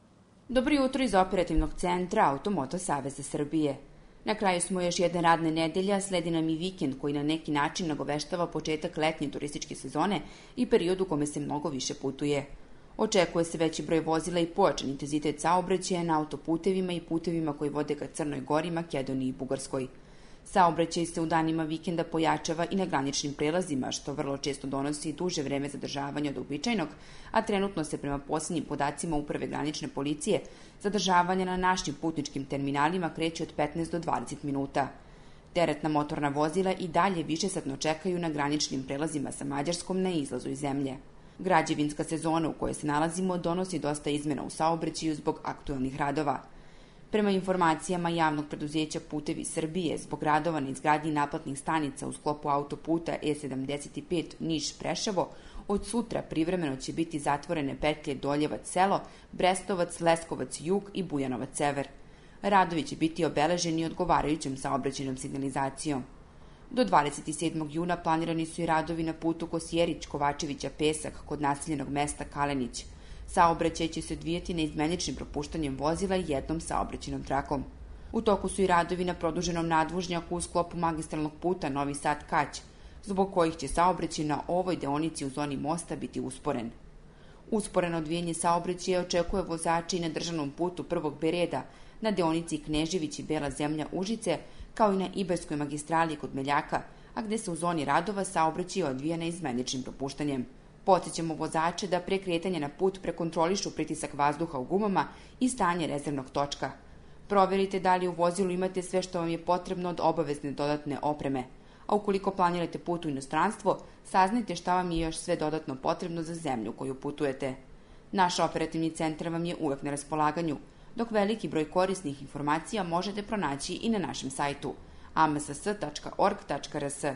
Dobro jutro iz operativnog centra Automoto Saveza Srbije. Na kraju smo još jedne radne nedelje, a sledi nam i vikend koji na neki način nagoveštava početak letnje turističke sezone i period u kome se mnogo više putuje. Očekuje se veći broj vozila i pojačan intenzitet saobraćaja na autoputevima i putevima koji vode ka Crnoj Gori, Makedoniji i Bugarskoj. Saobraćaj se u danima vikenda pojačava i na graničnim prelazima, što vrlo često donosi duže vreme zadržavanja od uobičajenog, a trenutno se prema posljednjim podacima Uprave granične policije zadržavanje na našim putničkim terminalima kreće od petnaest do dvadeset minuta. Teretna motorna vozila i dalje višesatno čekaju na graničnim prelazima sa Mađarskom na izlazu iz zemlje. Građevinska sezona u kojoj se nalazimo donosi dosta izmena u saobraćaju zbog aktuelnih radova. Prema informacijama javnog preduzeća Putevi Srbije, zbog radova na izgradnji naplatnih stanica u sklopu autoputa E sedamdeset pet Niš-Preševo, od sutra privremeno će biti zatvorene petlje Doljevac-Selo, Brestovac, Leskovac-Jug i Bujanovac-Sever. Radovi će biti obeleženi odgovarajućom saobraćajnom signalizacijom. Do dvadeset sedmog juna planirani su i radovi na putu Kosjerić-Kovačevića-Pesak kod naseljenog mesta Kalenić. Saobraćaj će se odvijati neizmeničnim propuštanjem vozila jednom saobraćajnom trakom. U toku su i radovi na produženom nadvožnjaku u sklopu magistralnog puta Novi Sad-Kać, zbog kojih će saobraćaj na ovoj deonici u zoni mosta biti usporen. Usporeno odvijanje saobraćaja očekuje vozači i na državnom putu prvog B reda, na deonici Knežević i Bela zemlja Užice, kao i na Ibarskoj magistrali kod Meljaka, a gde se u zoni radova saobraćaj odvija neizmeničnim propuštanjem. Podsjećamo vozače da pre kretanja na put prekontrolišu pritisak vazduha u gumama i stanje rezervnog točka. Proverite da li u vozilu imate sve što vam je potrebno od obavezne dodatne opreme. A ukoliko planirate put u inostranstvo, saznajte šta vam je još sve dodatno potrebno za zemlju koju putujete. Naš operativni centar vam je uvek na raspolaganju, dok veliki broj korisnih informacija možete pronaći i na našem sajtu a m s s tačka org tačka r s.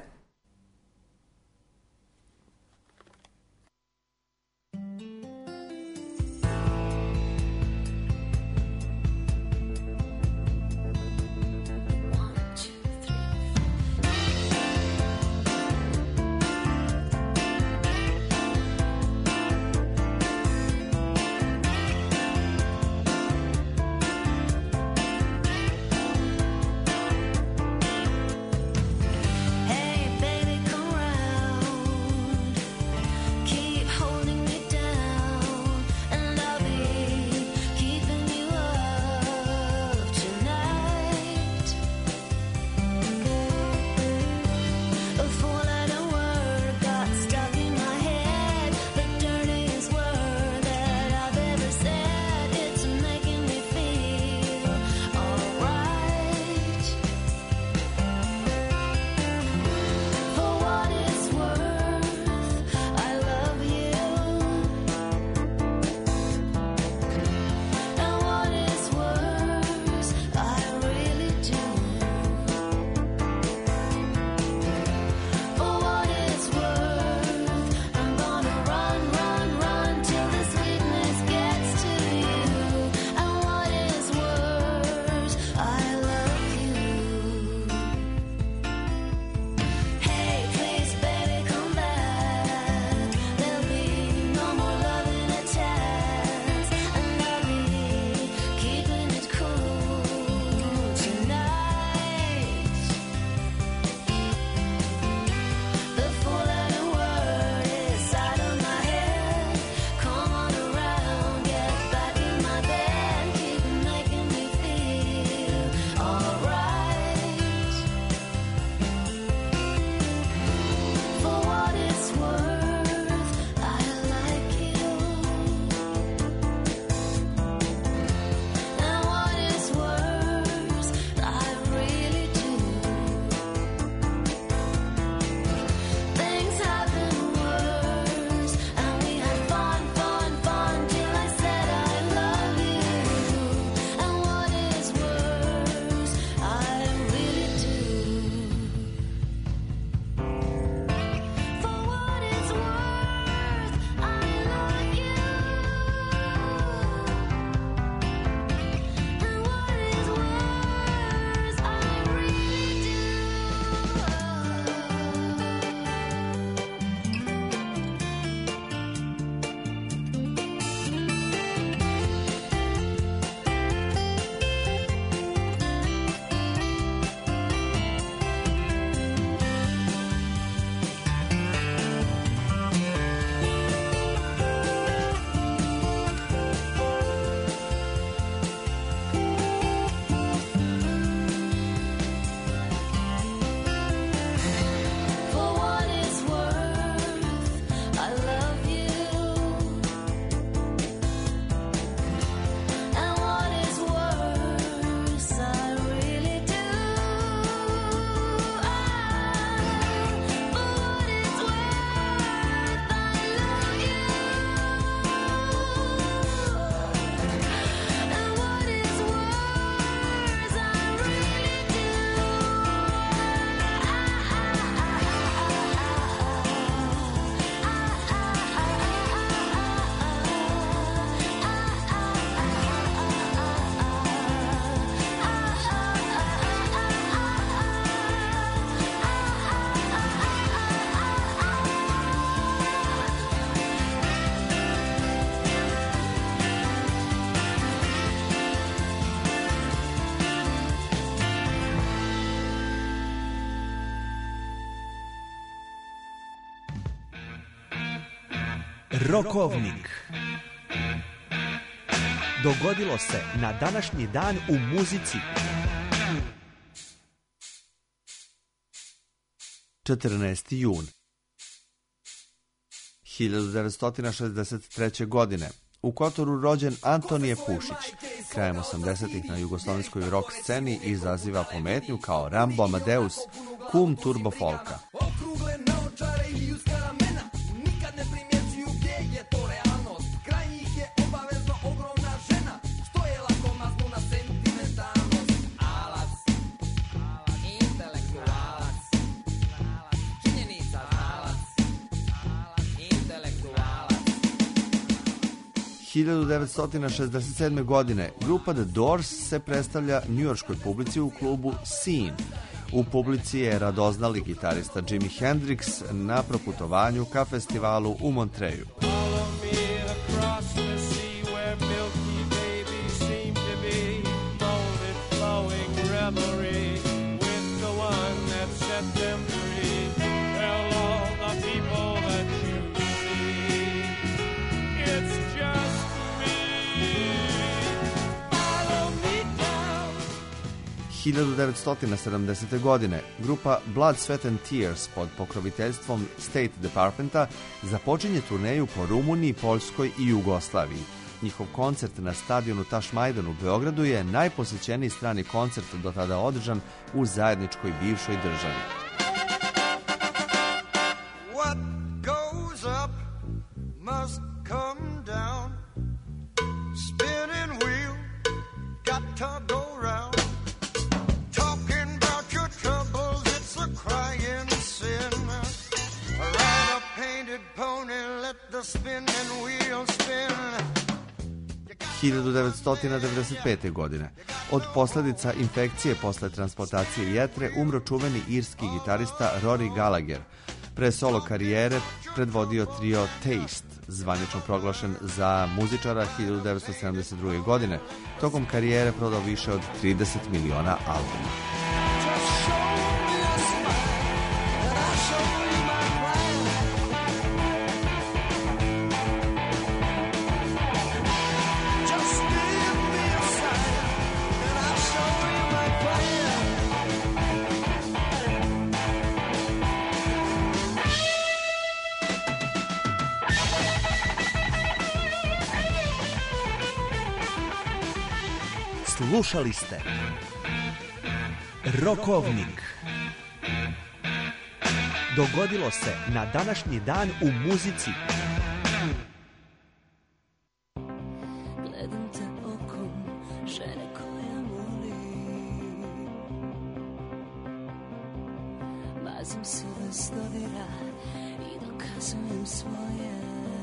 Hey Rokovnik. Dogodilo se na današnji dan u muzici. četrnaesti jun hiljadu devetsto šezdeset treće. godine. U Kotoru rođen Antonije Pušić. Krajem osamdesetih na jugoslovenskoj rock sceni izaziva pometnju kao Rambo Amadeus, kum turbo folka. Okrugle naočare i uska ramena, nikad ne primjećuju gdje je to realnost. Kraj njih je obavezno ogromna žena, što je lako maznu na sentimentalnost. Alac, intelektualac, činjenica alac, intelektualac. hiljadu devetsto šezdeset sedme. godine grupa The Doors se predstavlja njujorškoj publici u klubu Scene. U publici je radoznali gitarista Jimi Hendrix na proputovanju ka festivalu u Montreju. hiljadu devetsto sedamdesete. godine grupa Blood, Sweat and Tears pod pokroviteljstvom State Departmenta započinje turneju po Rumuniji, Poljskoj i Jugoslaviji. Njihov koncert na stadionu Tašmajdan u Beogradu je najposećeniji strani koncert do tada održan u zajedničkoj bivšoj državi. What goes up must come down. Spinning wheel got to go round. hiljadu devetsto devedeset pete. godine. Od posljedica infekcije posle transplantacije jetre umro čuveni irski gitarista Rory Gallagher. Pre solo karijere predvodio trio Taste, zvanično proglašen za muzičara hiljadu devetsto sedamdeset druge. godine. Tokom karijere prodao više od trideset miliona albuma. Slušali ste Rokovnik. Dogodilo se na današnji dan u muzici. Gledam te okom žene koja moli, mazim se bez dodira i dokazujem svoje.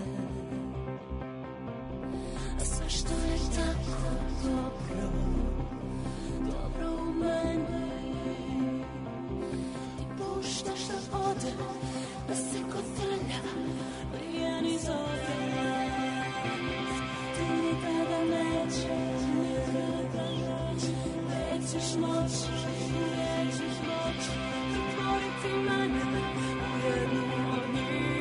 A sve što je tako dobro, dobro u meni, ti puštaš da ode, da se kotrlja, lijeni zove. Ti nikada nećeš, nećeš moći, nećeš moći pretvoriti mene u jednu od njih.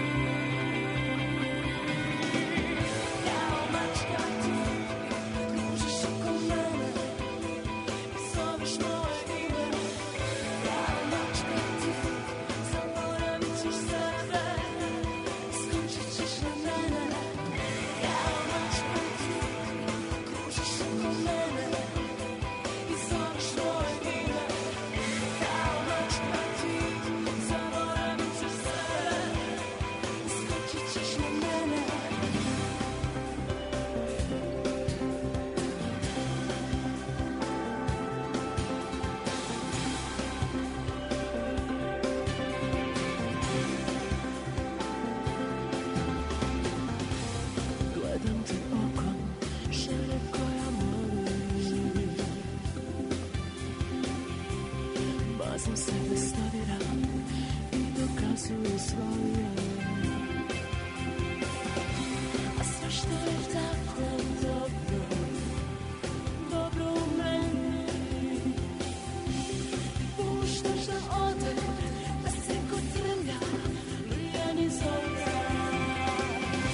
Kao mačka ti kružiš oko mene i zoveš moje ime. Kao mačka ti zaboravit ćeš sebe, skočit ćeš na mene. Kao mačka ti kružiš oko mene i zoveš moje ime. Kao mačka ti zaboravit ćeš sebe, skočit ćeš na mene. Gledam te okom žene koja moli, mazim se bez dodira i dokazujem svoje. A sve što je tako dobro, dobro u meni, puštaš da ode, da se kotrlja, lijeni zove.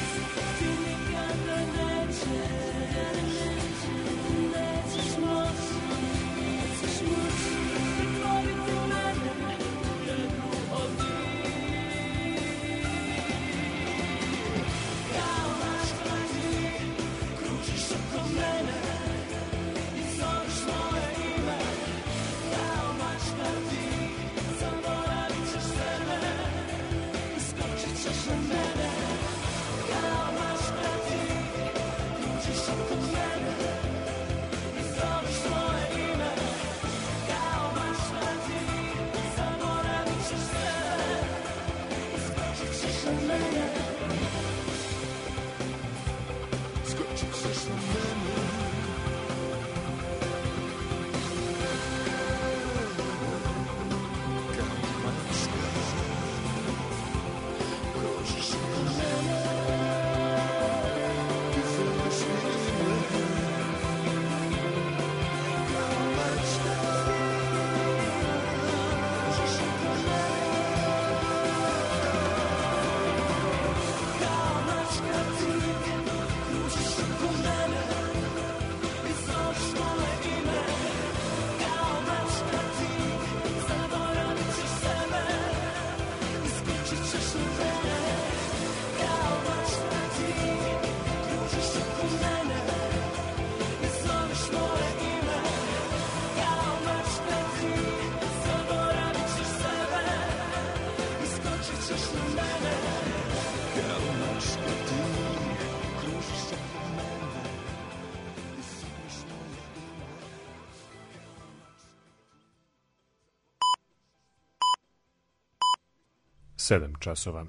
sedam časova.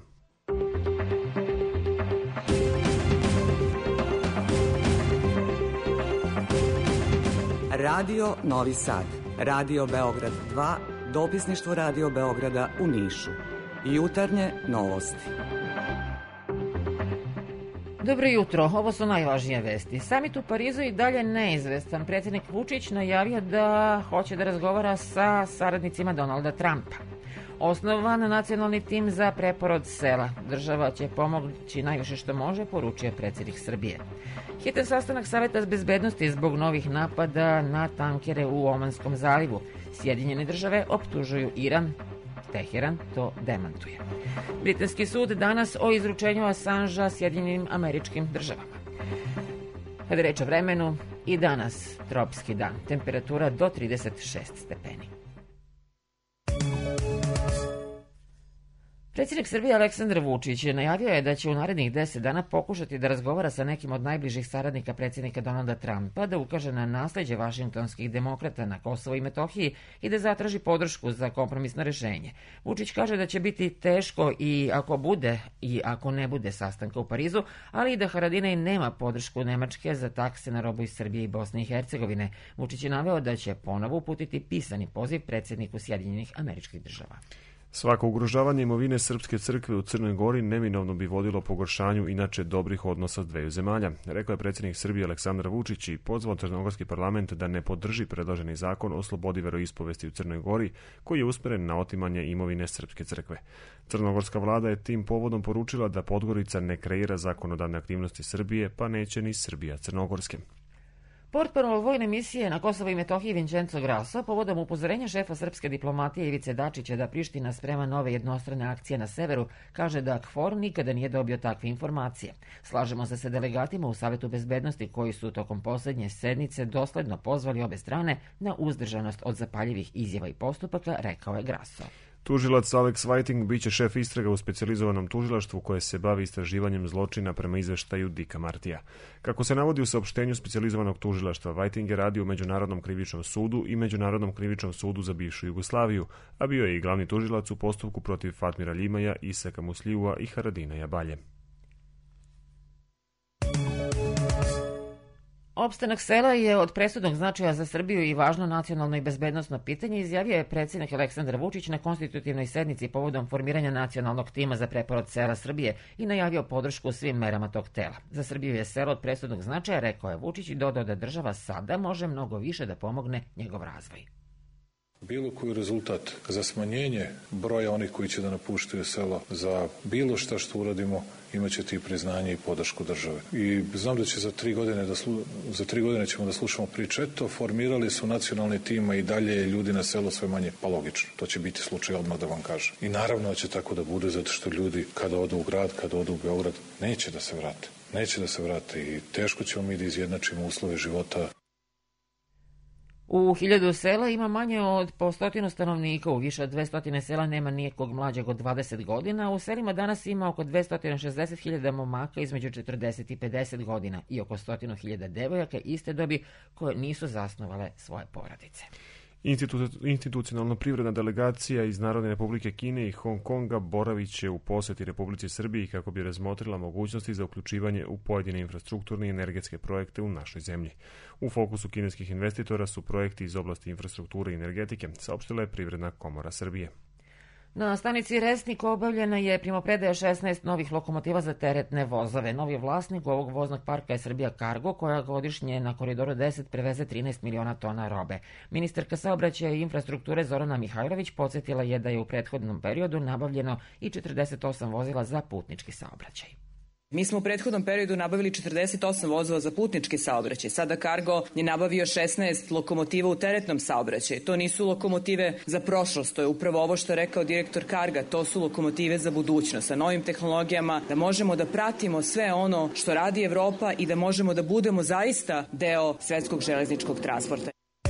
Radio Novi Sad, Radio Beograd dva, dopisništvo Radio Beograda u Nišu. Jutarnje novosti. Dobro jutro, ovo su najvažnije vesti. Samit u Parizu i dalje neizvestan. Predsjednik Vučić najavio da hoće da razgovara sa saradnicima Donalda Trumpa. Osnovan nacionalni tim za preporod sela. Država će pomoći najviše što može, poručio predsjednik Srbije. Hitan sastanak Saveta bezbednosti zbog novih napada na tankere u Omanskom zalivu. Sjedinjene države optužuju Iran. Teheran to demantuje. Britanski sud danas o izručenju Assangea Sjedinjenim Američkim Državama. Kada reč o vremenu, i danas tropski dan. Temperatura do trideset šest stepeni. Predsjednik Srbije Aleksandar Vučić najavio je da će u narednih deset dana pokušati da razgovara sa nekim od najbližih saradnika predsjednika Donalda Trumpa, da ukaže na nasleđe vašingtonskih demokrata na Kosovo i Metohiji i da zatraži podršku za kompromisno rešenje. Vučić kaže da će biti teško i ako bude i ako ne bude sastanka u Parizu, ali i da Haradinaj nema podršku Nemačke za takse na robu iz Srbije i Bosne i Hercegovine. Vučić je naveo da će ponovo uputiti pisani poziv predsjedniku Sjedinjenih Američkih Država. Svako ugrožavanje imovine Srpske crkve u Crnoj Gori neminovno bi vodilo pogoršanju inače dobrih odnosa dveju zemalja, rekao je predsjednik Srbije Aleksandar Vučić i pozvao crnogorski parlament da ne podrži predloženi zakon o slobodi veroispovesti u Crnoj Gori, koji je usmeren na otimanje imovine Srpske crkve. Crnogorska vlada je tim povodom poručila da Podgorica ne kreira zakonodavne aktivnosti Srbije, pa neće ni Srbija crnogorske. Portparol vojne misije na Kosovo i Metohiji Vincenzo Grasso povodom upozorenja šefa srpske diplomatije Ivice Dačića da Priština sprema nove jednostrane akcije na severu, kaže da KFOR nikada nije dobio takve informacije. Slažemo se sa delegatima u Savetu bezbednosti koji su tokom posljednje sednice dosledno pozvali obe strane na uzdržanost od zapaljivih izjava i postupaka, rekao je Grasso. Tužilac Alex Whiting biće šef istraga u specijalizovanom tužilaštvu koje se bavi istraživanjem zločina prema izveštaju Dika Martija. Kako se navodi u saopštenju specijalizovanog tužilaštva, Whiting je radio u Međunarodnom krivičnom sudu i Međunarodnom krivičnom sudu za bivšu Jugoslaviju, a bio je i glavni tužilac u postupku protiv Fatmira Ljimaja, Isaka Muslijua i Haradinaja Balje. Opstanak sela je od presudnog značaja za Srbiju i važno nacionalno i bezbednosno pitanje, izjavio je predsjednik Aleksandar Vučić na konstitutivnoj sednici povodom formiranja nacionalnog tima za preporod sela Srbije i najavio podršku svim merama tog tela. Za Srbiju je selo od presudnog značaja, rekao je Vučić i dodao da država sada može mnogo više da pomogne njegov razvoj. Bilo koji rezultat za smanjenje broja onih koji će da napuštaju selo, za bilo šta što uradimo, imaćete i priznanje i podršku države. I znam da će za tri godine, da slu, za tri godine ćemo da slušamo priče. Eto, formirali su nacionalni tim, a i dalje ljudi na selu sve manje. Pa logično, to će biti slučaj odmah da vam kažem. I naravno da će tako da bude, zato što ljudi kada odu u grad, kada odu u Beograd, neće da se vrate. Neće da se vrate i teško ćemo mi da izjednačimo uslove života. U hiljadu sela ima manje od po stotinu stanovnika, u više od dvesta sela nema nijekog mlađeg od dvadeset godina, u selima danas ima oko dvesta šezdeset hiljada momaka između četrdeset i pedeset godina i oko sto hiljada devojaka iste dobi koje nisu zasnovale svoje porodice. Institu, institucionalno privredna delegacija iz Narodne Republike Kine i Hong Konga boravit će u posjeti Republici Srbiji kako bi razmotrila mogućnosti za uključivanje u pojedine infrastrukturne i energetske projekte u našoj zemlji. U fokusu kineskih investitora su projekti iz oblasti infrastrukture i energetike, saopštila je Privredna komora Srbije. Na stanici Resnik obavljena je primopredaja šesnaest novih lokomotiva za teretne vozove. Novi vlasnik ovog voznog parka je Srbija Cargo, koja godišnje na Koridoru deset preveze trinaest miliona tona robe. Ministarka saobraćaja i infrastrukture Zorana Mihajlović podsjetila je da je u prethodnom periodu nabavljeno i četrdeset osam vozila za putnički saobraćaj. Mi smo u prethodnom periodu nabavili četrdeset osam vozova za putnički saobraćaj. Sada Cargo je nabavio šesnaest lokomotiva u teretnom saobraćaju. To nisu lokomotive za prošlost, to je upravo ovo što je rekao direktor Carga, to su lokomotive za budućnost. Sa novim tehnologijama da možemo da pratimo sve ono što radi Evropa i da možemo da budemo zaista deo svetskog železničkog transporta.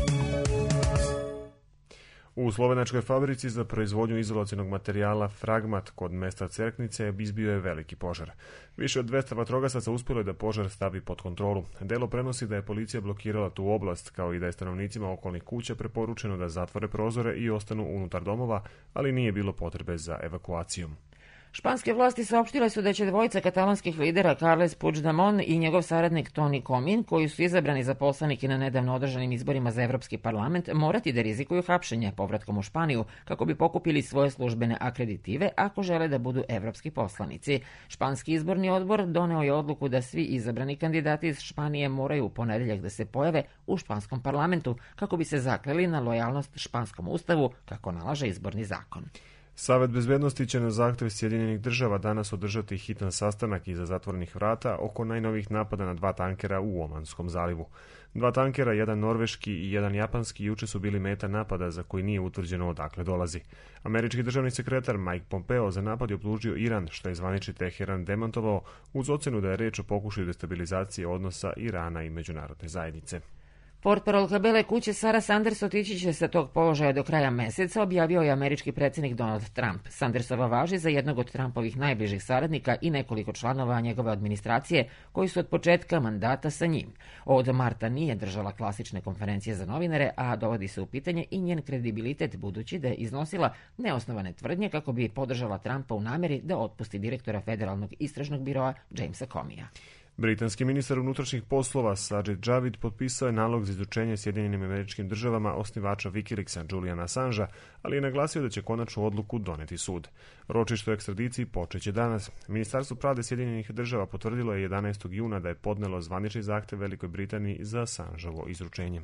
U slovenačkoj fabrici za proizvodnju izolacionog materijala Fragmat kod mesta Cerknice izbio je veliki požar. Više od dvesta vatrogasaca uspjelo je da požar stavi pod kontrolu. Delo prenosi da je policija blokirala tu oblast, kao i da je stanovnicima okolnih kuća preporučeno da zatvore prozore i ostanu unutar domova, ali nije bilo potrebe za evakuacijom. Španske vlasti saopštile su da će dvojica katalanskih lidera Carles Puigdemont i njegov saradnik Toni Comín, koji su izabrani za poslanike na nedavno održanim izborima za Evropski parlament, morati da rizikuju hapšenje povratkom u Španiju kako bi pokupili svoje službene akreditive ako žele da budu evropski poslanici. Španski izborni odbor doneo je odluku da svi izabrani kandidati iz Španije moraju u ponedeljak da se pojave u španskom parlamentu kako bi se zakleli na lojalnost španskom ustavu kako nalaže izborni zakon. Savet bezbednosti će na zahtev Sjedinjenih država danas održati hitan sastanak iza zatvorenih vrata oko najnovijih napada na dva tankera u Omanskom zalivu. Dva tankera, jedan norveški i jedan japanski, juče su bili meta napada za koji nije utvrđeno odakle dolazi. Američki državni sekretar Mike Pompeo za napad je optužio Iran, što je zvanični Teheran demantovao, uz ocenu da je reč o pokušaju destabilizacije odnosa Irana i međunarodne zajednice. Portparolka Bele kuće Sara Sanders otići će sa tog položaja do kraja meseca, objavio je američki predsjednik Donald Trump. Sandersova važi za jednog od Trumpovih najbližih saradnika i nekoliko članova njegove administracije koji su od početka mandata sa njim. Od marta nije držala klasične konferencije za novinare, a dovodi se u pitanje i njen kredibilitet budući da je iznosila neosnovane tvrdnje kako bi podržala Trumpa u nameri da otpusti direktora Federalnog istražnog biroa Jamesa Comija. Britanski ministar unutrašnjih poslova Sajid Javid potpisao je nalog za izručenje Sjedinjenim Američkim Državama osnivača Wikileaksa Juliana Assangea, ali je naglasio da će konačnu odluku doneti sud. Ročište o ekstradiciji počeće danas. Ministarstvo pravde Sjedinjenih Država potvrdilo je jedanaestog juna da je podnelo zvanični zahtev Velikoj Britaniji za Assangeovo izručenje.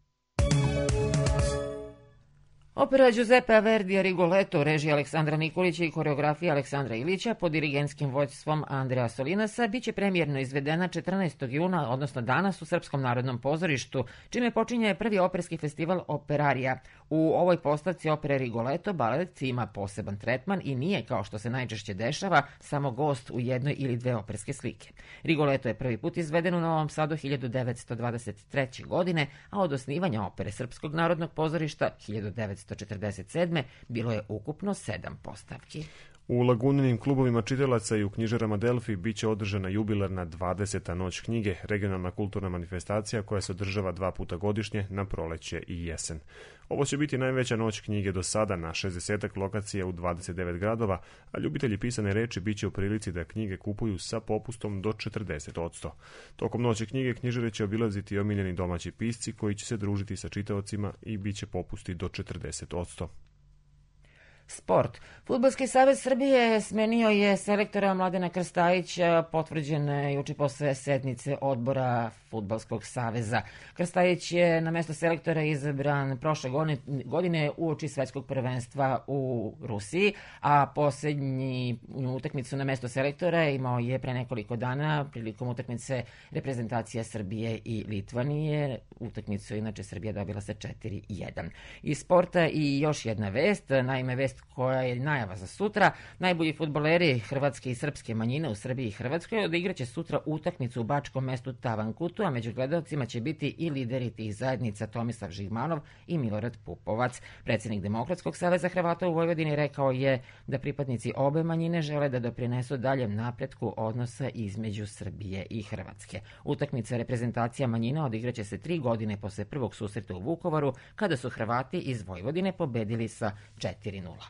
Opera Giuseppe Verdija Rigoletto, režija Aleksandra Nikolića i koreografija Aleksandra Ilića pod dirigentskim vođstvom Andreja Solinasa biće premijerno izvedena četrnaestog juna, odnosno danas u Srpskom narodnom pozorištu, čime počinje prvi operski festival Operarija. U ovoj postavci opere Rigoletto balet ima poseban tretman i nije, kao što se najčešće dešava, samo gost u jednoj ili dve operske slike. Rigoletto je prvi put izveden u Novom Sadu hiljadu devetsto dvadeset treće. godine, a od osnivanja opere Srpskog narodnog pozorišta hiljadu devetsto četrdeset sedme. bilo je ukupno sedam postavki. U Laguninim klubovima čitalaca i u knjižarama Delfi biće održana jubilarna dvadeseta noć knjige, regionalna kulturna manifestacija koja se održava dva puta godišnje na proleće i jesen. Ovo će biti najveća noć knjige do sada na šezdeset lokacija u dvadeset devet gradova, a ljubitelji pisane reči biće u prilici da knjige kupuju sa popustom do četrdeset posto. Tokom noći knjige knjižare će obilaziti omiljeni domaći pisci koji će se družiti sa čitaocima i biće popusti do četrdeset posto. Sport. Fudbalski savez Srbije smenio je selektora Mladena Krstajića, potvrđene juče posle sednice odbora Fudbalskog saveza. Krstajić je na mesto selektora izabran prošle godine uoči svetskog prvenstva u Rusiji, a posljednji utakmicu na mesto selektora imao je pre nekoliko dana prilikom utakmice reprezentacija Srbije i Litvanije. Utakmicu inače Srbija dobila sa četiri jedan. Iz sporta i još jedna vest, naime vest vest koja je najava za sutra. Najbolji fudbaleri hrvatske i srpske manjine u Srbiji i Hrvatskoj odigraće sutra utakmicu u bačkom mestu Tavankutu, a među gledalcima će biti i lideri tih zajednica Tomislav Žigmanov i Milorad Pupovac. Predsjednik Demokratskog saveza Hrvata u Vojvodini rekao je da pripadnici obe manjine žele da doprinesu daljem napretku odnosa između Srbije i Hrvatske. Utakmica reprezentacija manjina odigraće se tri godine posle prvog susreta u Vukovaru, kada su Hrvati iz Vojvodine pobedili sa četiri nula.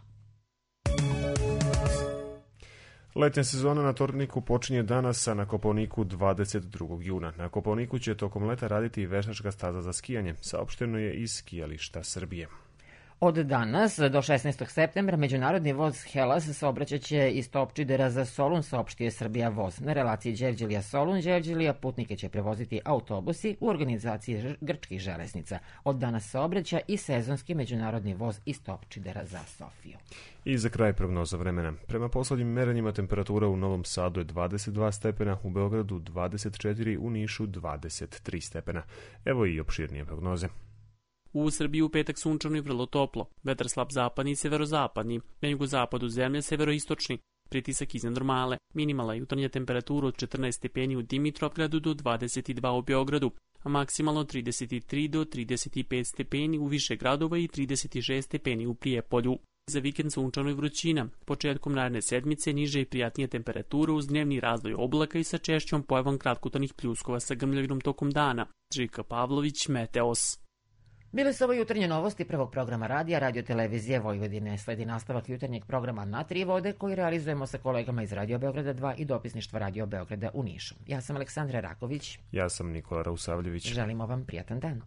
Letnja sezona na Torniku počinje danas, a na Kopaoniku dvadeset drugog juna. Na Kopaoniku će tokom leta raditi i veštačka staza za skijanje, saopšteno je iz skijališta Srbije. Od danas do šesnaestog septembra međunarodni voz Hellas saobraćaće iz Topčidera za Solun, saopštio je Srbija voz. Na relaciji Đevđelija-Solun, Đevđelija putnike će prevoziti autobusi u organizaciji grčkih železnica. Od danas saobraća i sezonski međunarodni voz iz Topčidera za Sofiju. I za kraj prognoza vremena. Prema poslednjim merenjima temperatura u Novom Sadu je dvadeset dva stepena, u Beogradu dvadeset četiri, u Nišu dvadeset tri stepena. Evo i opširnije prognoze. U Srbiji u petak sunčano i vrlo toplo. Vetar slab zapadni i severozapadni. Na jugozapadu zemlje severoistočni. Pritisak iznad normale. Minimala jutarnja temperatura od četrnaest stepeni u Dimitrovgradu do dvadeset dva u Beogradu, a maksimalno trideset tri do trideset pet stepeni u više gradova i trideset šest stepeni u Prijepolju. Za vikend sunčano i vrućina. Početkom naredne sedmice niže i prijatnije temperature uz dnevni razvoj oblaka i sa češćom pojavom kratkotanih pljuskova sa grmljavinom tokom dana. Žika Pavlović, Meteos. Bile su ovo jutarnje novosti prvog programa radija Radio Televizije Vojvodine. Sledi nastavak jutarnjeg programa Na tri vode koji realizujemo sa kolegama iz Radio Beograda dva i dopisništva Radio Beograda u Nišu. Ja sam Aleksandra Raković. Ja sam Nikola Rausavljević. Želimo vam prijatan dan.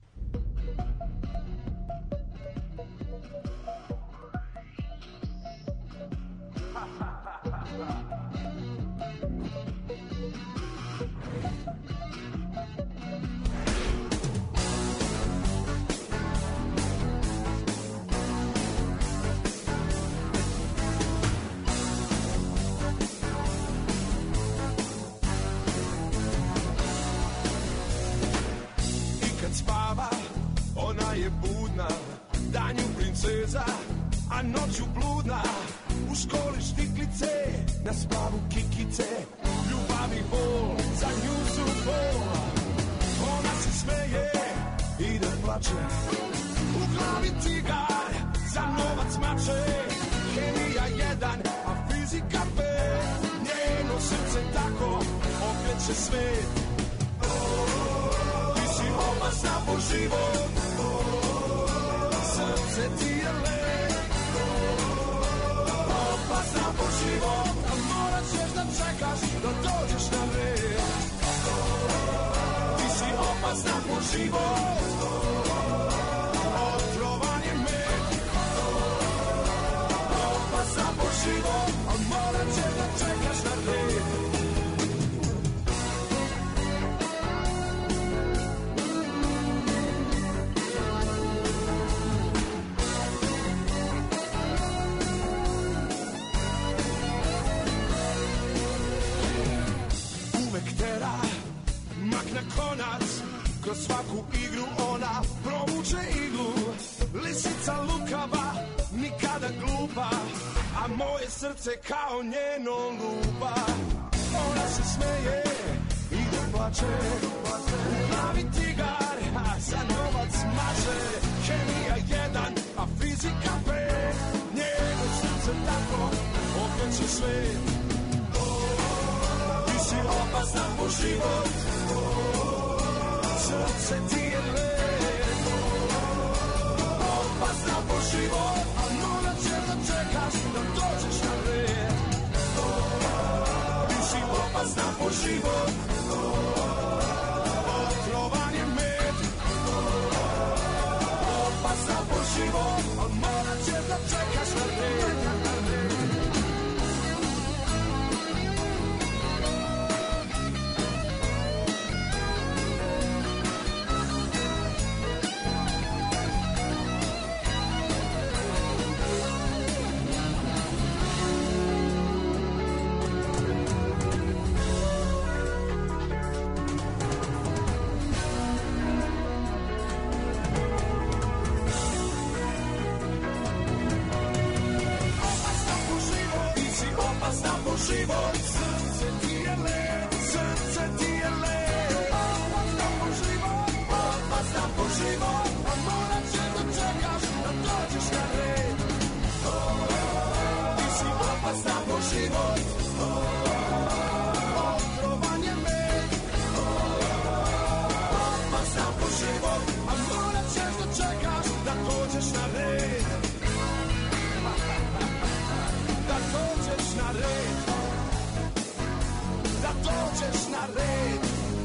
Spava, ona je budna, danju princeza, a noću bludna. U školi štiklice, na spavu kikice, ljubavi bol, za nju su bol. Ona se smeje i da plače, u glavi cigar, za novac mače. Hemija jedan, a fizika pet, njeno srce tako okreće svet. Opasna po život, srce ti je let. Opasna po život, a morat ćeš da čekaš da dođeš na red. Ti si opasna po život, otrovan je med. Opasna po život, a morat ćeš da čekaš na red. Konac, kroz svaku igru ona provuče iglu. Lisica lukava, nikada glupa, a moje srce kao njeno lupa. Ona se smeje i da plače, u glavi tigar, a za novac maže. Hemija jedan, a fizika pet, njeno srce tako okreće svet. Ti si opasna po život, srce ti je let. Opasna po život, a morat ćeš da čekaš da dođeš na red. Ti si opasna po život, otrovan je med. Opasna po život, a morat ćeš da čekaš na red. život, srce ti je led, srce ti je led. Opastan po život, opastan po život, a morat ćeš da čekaš da dođeš na red. Ti si opastan po život, otrovan je med. Opastan po život, a morat ćeš da čekaš da dođeš na red. Da dođeš na red. Da dođeš na red.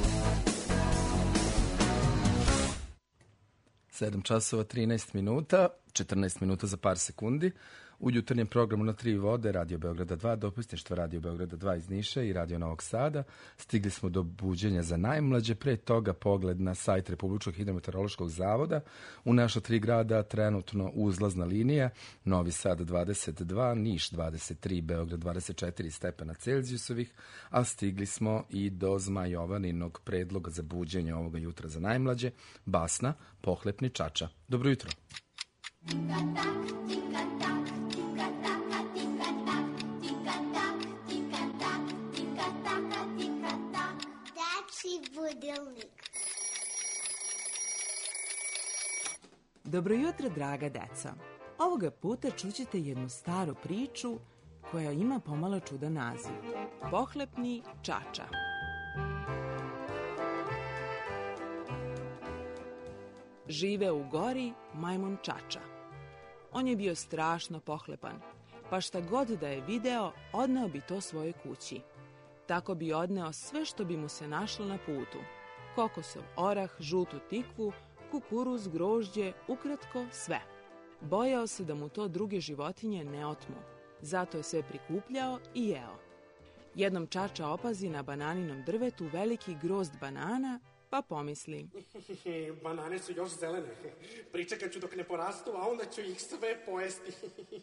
sedam časova trinaest minuta, četrnaest minuta za par sekundi. U jutarnjem programu na tri vode, Radio Beograda dva, dopisništvo Radio Beograda dva iz Niša i Radio Novog Sada. Stigli smo do buđenja za najmlađe, pre toga pogled na sajt Republičkog hidrometeorološkog zavoda. U naša tri grada trenutno uzlazna linija, Novi Sad dvadeset dva, Niš dvadeset tri, Beograd dvadeset četiri stepena Celzijusovih, a stigli smo i do Zmajovaninog predloga za buđenje ovoga jutra za najmlađe, Basna, Pohlepni Čača. Dobro jutro. Budilnik. Dobro jutro, draga deca. Ovoga puta čućete jednu staru priču koja ima pomalo čudan naziv. Pohlepni Čača. Žive u gori majmun Čača. On je bio strašno pohlepan, pa šta god da je video, odneo bi to svojoj kući. Tako bi odneo sve što bi mu se našlo na putu. Kokosov orah, žutu tikvu, kukuruz, grožđe, ukratko sve. Bojao se da mu to druge životinje ne otmu. Zato je sve prikupljao i jeo. Jednom Čača opazi na bananinom drvetu veliki grozd banana, pa pomisli: banane su još zelene. Pričekat ću dok ne porastu, a onda ću ih sve pojesti.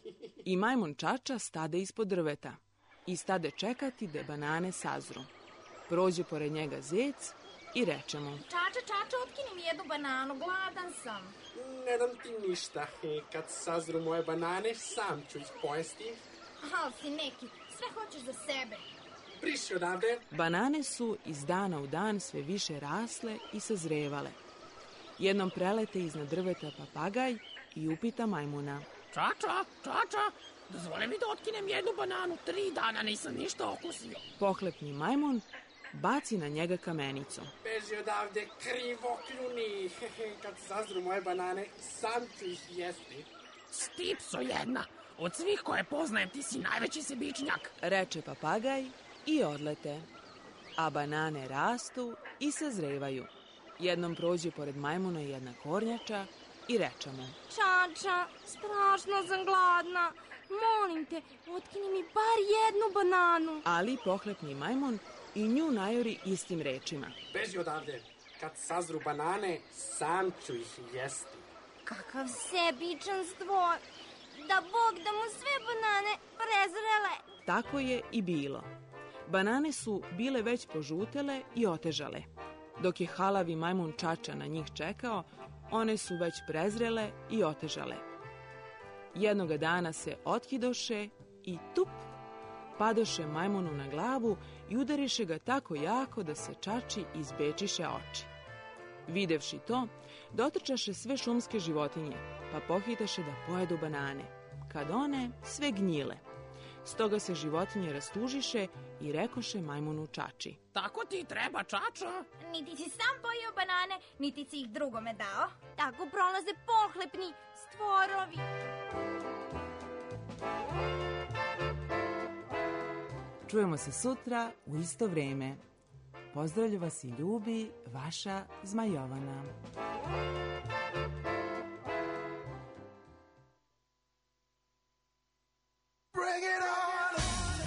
I majmun Čača stade ispod drveta i stade čekati da banane sazru. Prođe pored njega zec i reče mu: Čača, Čača, otkini mi jednu bananu, gladan sam. Ne dam ti ništa. Kad sazru moje banane, sam ću ih pojesti. Al si neki, sve hoćeš za sebe. Priši odavde. Banane su iz dana u dan sve više rasle i sazrevale. Jednom prelete iznad drveta papagaj i upita majmuna: Čača, Čača, dozvoli mi da otkinem jednu bananu, tri dana nisam ništa okusio. Pohlepni majmun baci na njega kamenicu. Beži odavde, krivokljuni. Kad sazru moje banane, sam ću ih jesti. Stipso jedna, od svih koje poznajem ti si najveći sebičnjak, reče papagaj i odlete. A banane rastu i sazrevaju. Jednom prođe pored majmuna jedna kornjača i reče mu: Čača, strašno sam gladna. Molim te, otkini mi bar jednu bananu. Ali pohlepni majmun i nju najori istim rečima: beži odavde, kad sazru banane, sam ću ih jesti. Kakav sebičan stvor, da Bog da mu sve banane prezrele. Tako je i bilo. Banane su bile već požutele i otežale. Dok je halavi majmun Čača na njih čekao, one su već prezrele i otežale. Jednoga dana se otkidoše i tup, padoše majmunu na glavu i udariše ga tako jako da se Čači izbečiše oči. Videvši to, dotrčaše sve šumske životinje, pa pohitaše da pojedu banane, kad one sve gnjile. Stoga se životinje rastužiše i rekoše majmunu Čači: tako ti treba, Čača. Niti si sam pojeo banane, niti si ih drugome dao. Tako prolaze pohlepni stvorovi. Čujemo se sutra u isto vreme. Pozdravlja vas i ljubi vaša Zmajovana. Bring it on!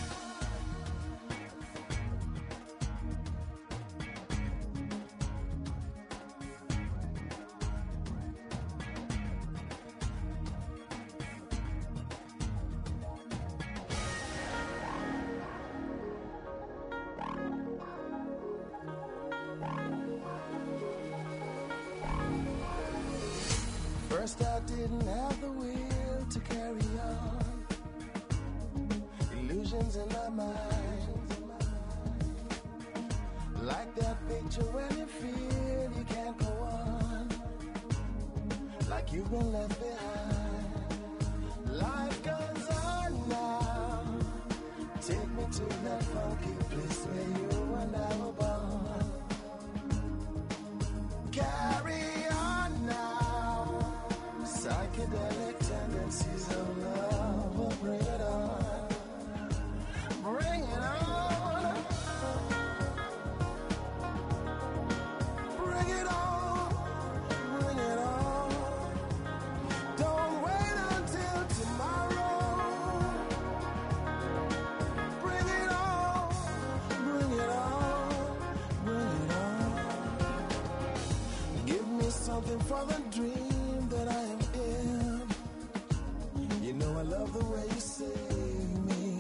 First I didn't have the will to carry on. confusions in my mind. Like that picture when you feel you can't go on, like you've been left behind. Life goes on now. Take me to that funky place where you and I were born. Carry on now. Psychedelic tendencies of love, oh, bring it on. Bring it on. Bring it on. Bring it on. Don't wait until tomorrow. Bring it on. Bring it on. Bring it on. Give me something for the dream that I am in. You know I love the way you save me.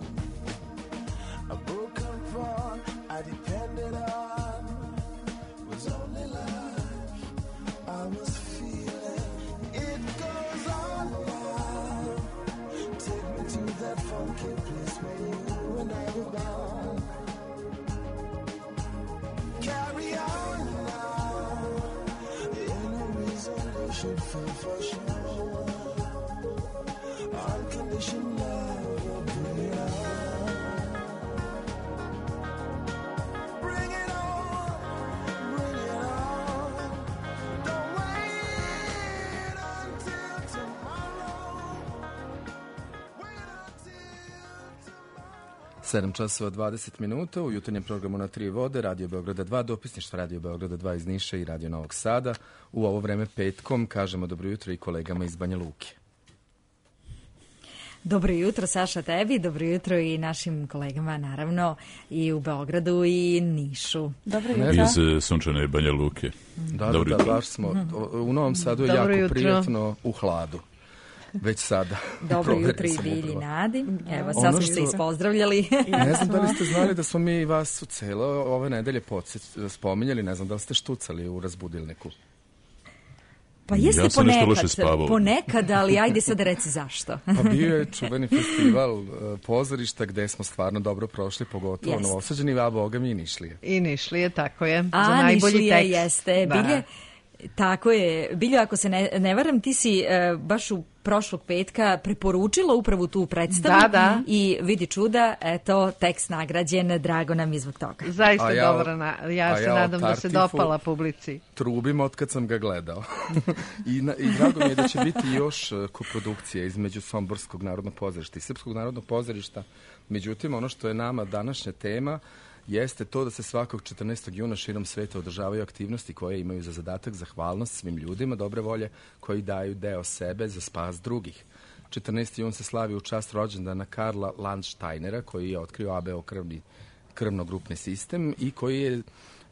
A broken fall I depended on was only life I was feeling. It goes on now. Take me to that funky place where you and I were born. Carry on now. Ain't no reason you should feel for sure. Unconditional love will bring it on. Bring it on. Bring it on. Don't wait until tomorrow. sedam časova dvadeset minuta u jutarnjem programu na tri vode, Radio Beograda dva, dopisništvo Radio Beograda dva iz Niša i Radio Novog Sada. U ovo vreme petkom kažemo dobro jutro i kolegama iz Banja Luke. Dobro jutro, Saša, tebi, dobro jutro i našim kolegama, naravno, i u Beogradu i Nišu. Dobro jutro. Iz sunčane Banja Luke. Da, dobro da, da, baš smo. U Novom Sadu je Dobro jako jutro. prijatno u hladu. Već sada. Dobro jutro i Bilji Nadi. Evo, sad smo se ispozdravljali. Ne znam da li ste znali da smo mi vas u celo ove nedelje podsjet, spominjali, ne znam da li ste štucali u razbudilniku. Pa jeste ja ponekad, ponekad, ali ajde sad reci zašto. Pa bio je čuveni festival pozorišta gde smo stvarno dobro prošli, pogotovo Jest. Novosađani, a boga mi i Nišlije. I Nišlije, tako je. A, za najbolji Nišlije tekst. jeste. Da. Bilje, tako je. Bilje, ako se ne, ne varam, ti si e, baš u prošlog petka preporučila upravo tu predstavu. Da, da. I vidi čuda, eto, tekst nagrađen, drago nam je zbog toga. Zaista ja, dobro, na, ja se ja nadam da se Tartifu dopala publici. Trubim od kad sam ga gledao. I, na, I drago mi je da će biti još uh, koprodukcija između Somborskog narodnog pozorišta i Srpskog narodnog pozorišta. Međutim, ono što je nama današnja tema jeste to da se svakog četrnaestog juna širom sveta održavaju aktivnosti koje imaju za zadatak zahvalnost svim ljudima dobre volje koji daju deo sebe za spas drugih. četrnaesti jun se slavi u čast rođendana Karla Landsteinera, koji je otkrio A B O krvni, krvno-grupni sistem i koji je e,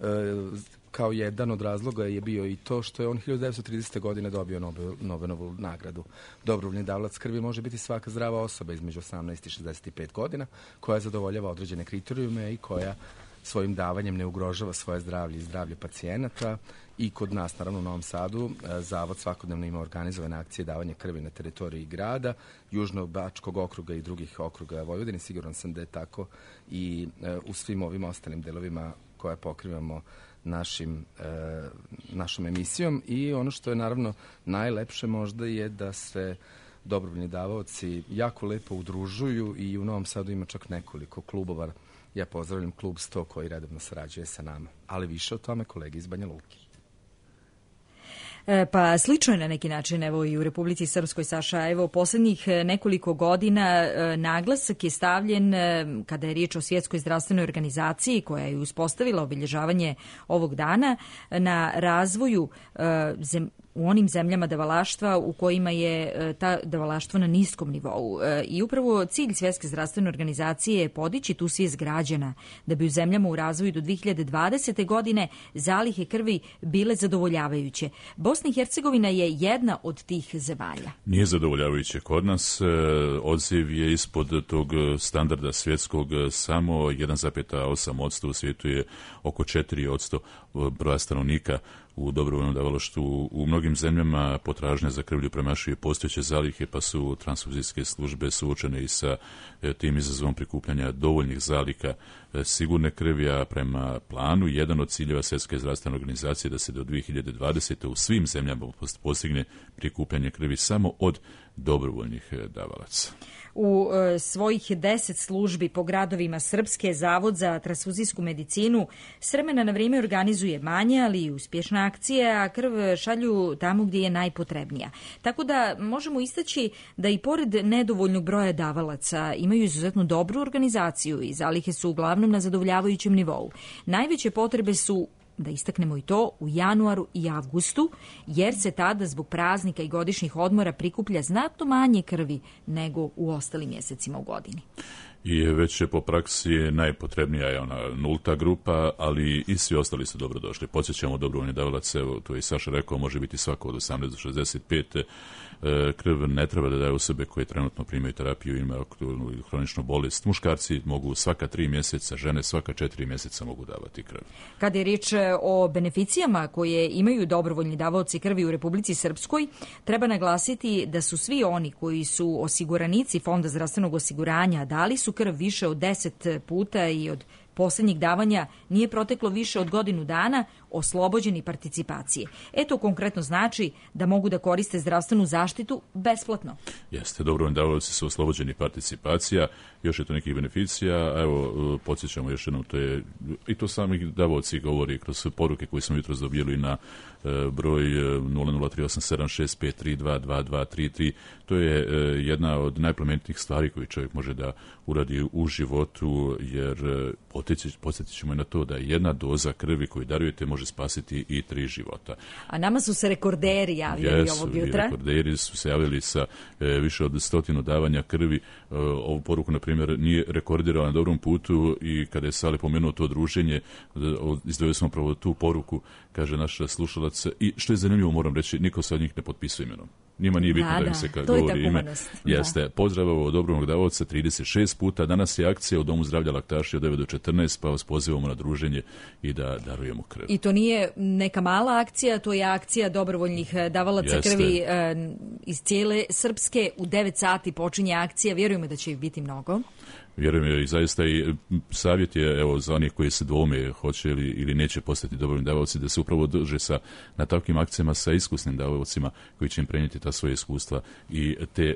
kao jedan od razloga je bio i to što je on hiljadu devetsto tridesete. godine dobio Nobel, Nobelovu nagradu. Dobrovoljni davalac krvi može biti svaka zdrava osoba između osamnaest i šezdeset pet godina koja zadovoljava određene kriterijume i koja svojim davanjem ne ugrožava svoje zdravlje i zdravlje pacijenata. I kod nas, naravno u Novom Sadu, Zavod svakodnevno ima organizovane akcije davanja krvi na teritoriji grada, Južno-Bačkog okruga i drugih okruga Vojvodine. Siguran sam da je tako i u svim ovim ostalim delovima koje pokrivamo našim, e, našom emisijom. I ono što je naravno najlepše možda je da se dobrovoljni davaoci jako lepo udružuju i u Novom Sadu ima čak nekoliko klubova. Ja pozdravljam klub sto koji redovno sarađuje sa nama. Ali više o tome kolege iz Banja Luke. Pa slično je na neki način, evo i u Republici Srpskoj, Saša, evo poslednjih nekoliko godina naglasak je stavljen kada je riječ o Svjetskoj zdravstvenoj organizaciji koja je uspostavila obilježavanje ovog dana na razvoju zem, u onim zemljama davalaštva u kojima je ta davalaštvo na niskom nivou. I upravo cilj Svjetske zdravstvene organizacije je podići tu svijest građana da bi u zemljama u razvoju do dve hiljade dvadesete. godine zalihe krvi bile zadovoljavajuće. Bosna i Hercegovina je jedna od tih zemalja. Nije zadovoljavajuće. Kod nas odziv je ispod tog standarda svjetskog, samo jedan zarez osam posto, u svijetu je oko četiri posto broja stanovnika u dobrovoljnom davalaštvu. U mnogim zemljama potražnja za krvlju premašuje postojeće zalihe, pa su transfuzijske službe suočene i sa tim izazovom prikupljanja dovoljnih zalika sigurne krvi, a prema planu jedan od ciljeva Svjetske zdravstvene organizacije da se do dvije hiljade dvadesete u svim zemljama postigne prikupljanje krvi samo od dobrovoljnih davalaca. U e, svojih deset službi po gradovima Srpske, Zavod za transfuzijsku medicinu s vremena na vrijeme organizuje manje, ali i uspješne akcije, a krv šalju tamo gdje je najpotrebnija. Tako da možemo istaći da i pored nedovoljnog broja davalaca imaju izuzetno dobru organizaciju i zalihe su uglavnom na zadovoljavajućem nivou. Najveće potrebe su, da istaknemo i to, u januaru i avgustu, jer se tada zbog praznika i godišnjih odmora prikuplja znatno manje krvi nego u ostalim mjesecima u godini. I već je po praksi najpotrebnija je ona nulta grupa, ali i svi ostali su dobrodošli. Podsjećamo dobrovoljni davalac, evo, to je i Saša rekao, može biti svako od osamnaest do šezdeset pet. Krv ne treba da daje osobe koje trenutno primaju terapiju i imaju aktualnu ili hroničnu bolest. Muškarci mogu svaka tri mjeseca, žene svaka četiri mjeseca mogu davati krv. Kada je riječ o beneficijama koje imaju dobrovoljni davaoci krvi u Republici Srpskoj, treba naglasiti da su svi oni koji su osiguranici Fonda zdravstvenog osiguranja dali su krv više od deset puta i od posljednjih davanja nije proteklo više od godinu dana, oslobođeni participacije. Eto konkretno znači da mogu da koriste zdravstvenu zaštitu besplatno. Jeste, dobrovoljni davaoci su oslobođeni participacija, još je to nekih beneficija, evo, podsjećamo još jednom, to je, i to sami davaoci govori kroz poruke koje smo jutros dobili na e, broj nula nula tri osam sedam šest pet tri dva dva dva tri tri. To je e, jedna od najplemenitijih stvari koju čovjek može da uradi u životu, jer podsjetit ćemo i na to da jedna doza krvi koju darujete može spasiti i tri života. A nama su se rekorderi javili Jesu, ovog jutra. Rekorderi su se javili sa e, više od stotinu davanja krvi. E, ovu poruku, na primjer, nije rekordirala na dobrom putu i kada je Sale pomenuo to druženje, izdvojili smo pravo tu poruku, kaže naš slušalac, i što je zanimljivo, moram reći, niko se od njih ne potpisuje imenom. Njima nije bitno da, da, da im se to govori ime. Jeste, da. Pozdrav od dobrovnog davaoca trideset šest puta. Danas je akcija u Domu zdravlja Laktaši od devet do četrnaest, pa vas pozivamo na druženje i da darujemo krv. I to nije neka mala akcija, to je akcija dobrovoljnih davalaca Jeste. krvi e, iz cijele Srpske. U devet sati počinje akcija, vjerujemo da će ih biti mnogo. Vjerujem, i zaista i savjet je, evo, za onih koji se dvome hoće ili, ili neće postati dobrovoljni davaoci, da se upravo drže sa, na takvim akcijama sa iskusnim davaocima koji će im prenijeti ta svoje iskustva i te,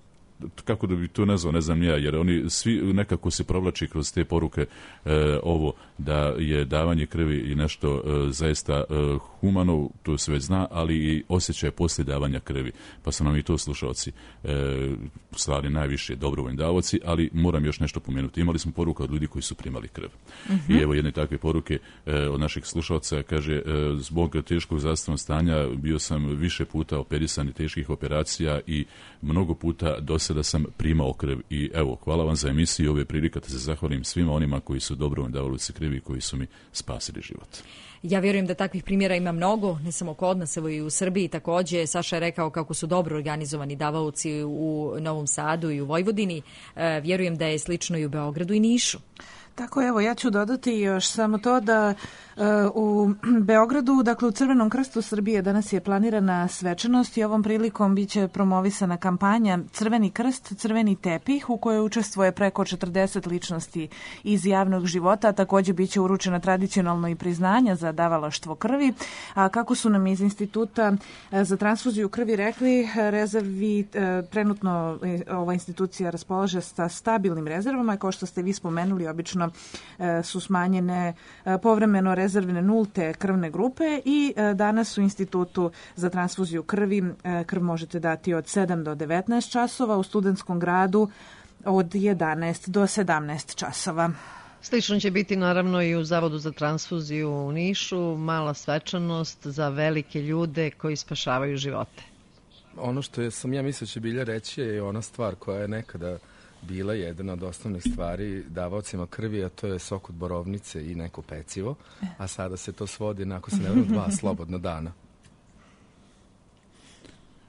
kako da bi to nazvao, ne znam ja, jer oni svi nekako se provlači kroz te poruke e, ovo da je davanje krvi i nešto e, zaista e, humano, to se već zna, ali i osjećaj poslije davanja krvi. Pa su nam i to slušalci e, slali najviše dobrovoljni davaoci, ali moram još nešto pomenuti. Imali smo poruka od ljudi koji su primali krv. Mm-hmm. I evo jedne takve poruke e, od naših slušalca, kaže, e, zbog teškog zdravstvenog stanja bio sam više puta operisan i teških operacija i mnogo puta do sada sam primao krv i evo, hvala vam za emisiju, ove prilika da se zahvalim svima onima koji su dobrovoljni davaoci krvi, koji su mi spasili život. Ja vjerujem da takvih primjera ima mnogo, ne samo kod nas, evo i u Srbiji također. Saša je rekao kako su dobro organizovani davaoci u Novom Sadu i u Vojvodini. E, vjerujem da je slično i u Beogradu i Nišu. Tako, evo, ja ću dodati još samo to da uh, u Beogradu, dakle u Crvenom krstu Srbije, danas je planirana svečanost i ovom prilikom biće promovisana kampanja Crveni krst, Crveni tepih, u kojoj učestvuje preko četrdeset ličnosti iz javnog života. Također biće uručena tradicionalno i priznanja za davalaštvo krvi. A kako su nam iz Instituta za transfuziju krvi rekli, rezervi, uh, trenutno ova institucija raspolaže sa stabilnim rezervama, kao što ste vi spomenuli, obično su smanjene povremeno rezervne nulte krvne grupe i danas u Institutu za transfuziju krvi krv možete dati od sedam do devetnaest časova, u Studentskom gradu od jedanaest do sedamnaest časova. Slično će biti naravno i u Zavodu za transfuziju u Nišu, mala svečanost za velike ljude koji spašavaju živote. Ono što je, sam ja mislio će Bilja reći je ona stvar koja je nekada bila jedna od osnovnih stvari davaocima krvi, a to je sok od borovnice i neko pecivo, a sada se to svodi na, ako se ne vrlo, dva slobodna dana.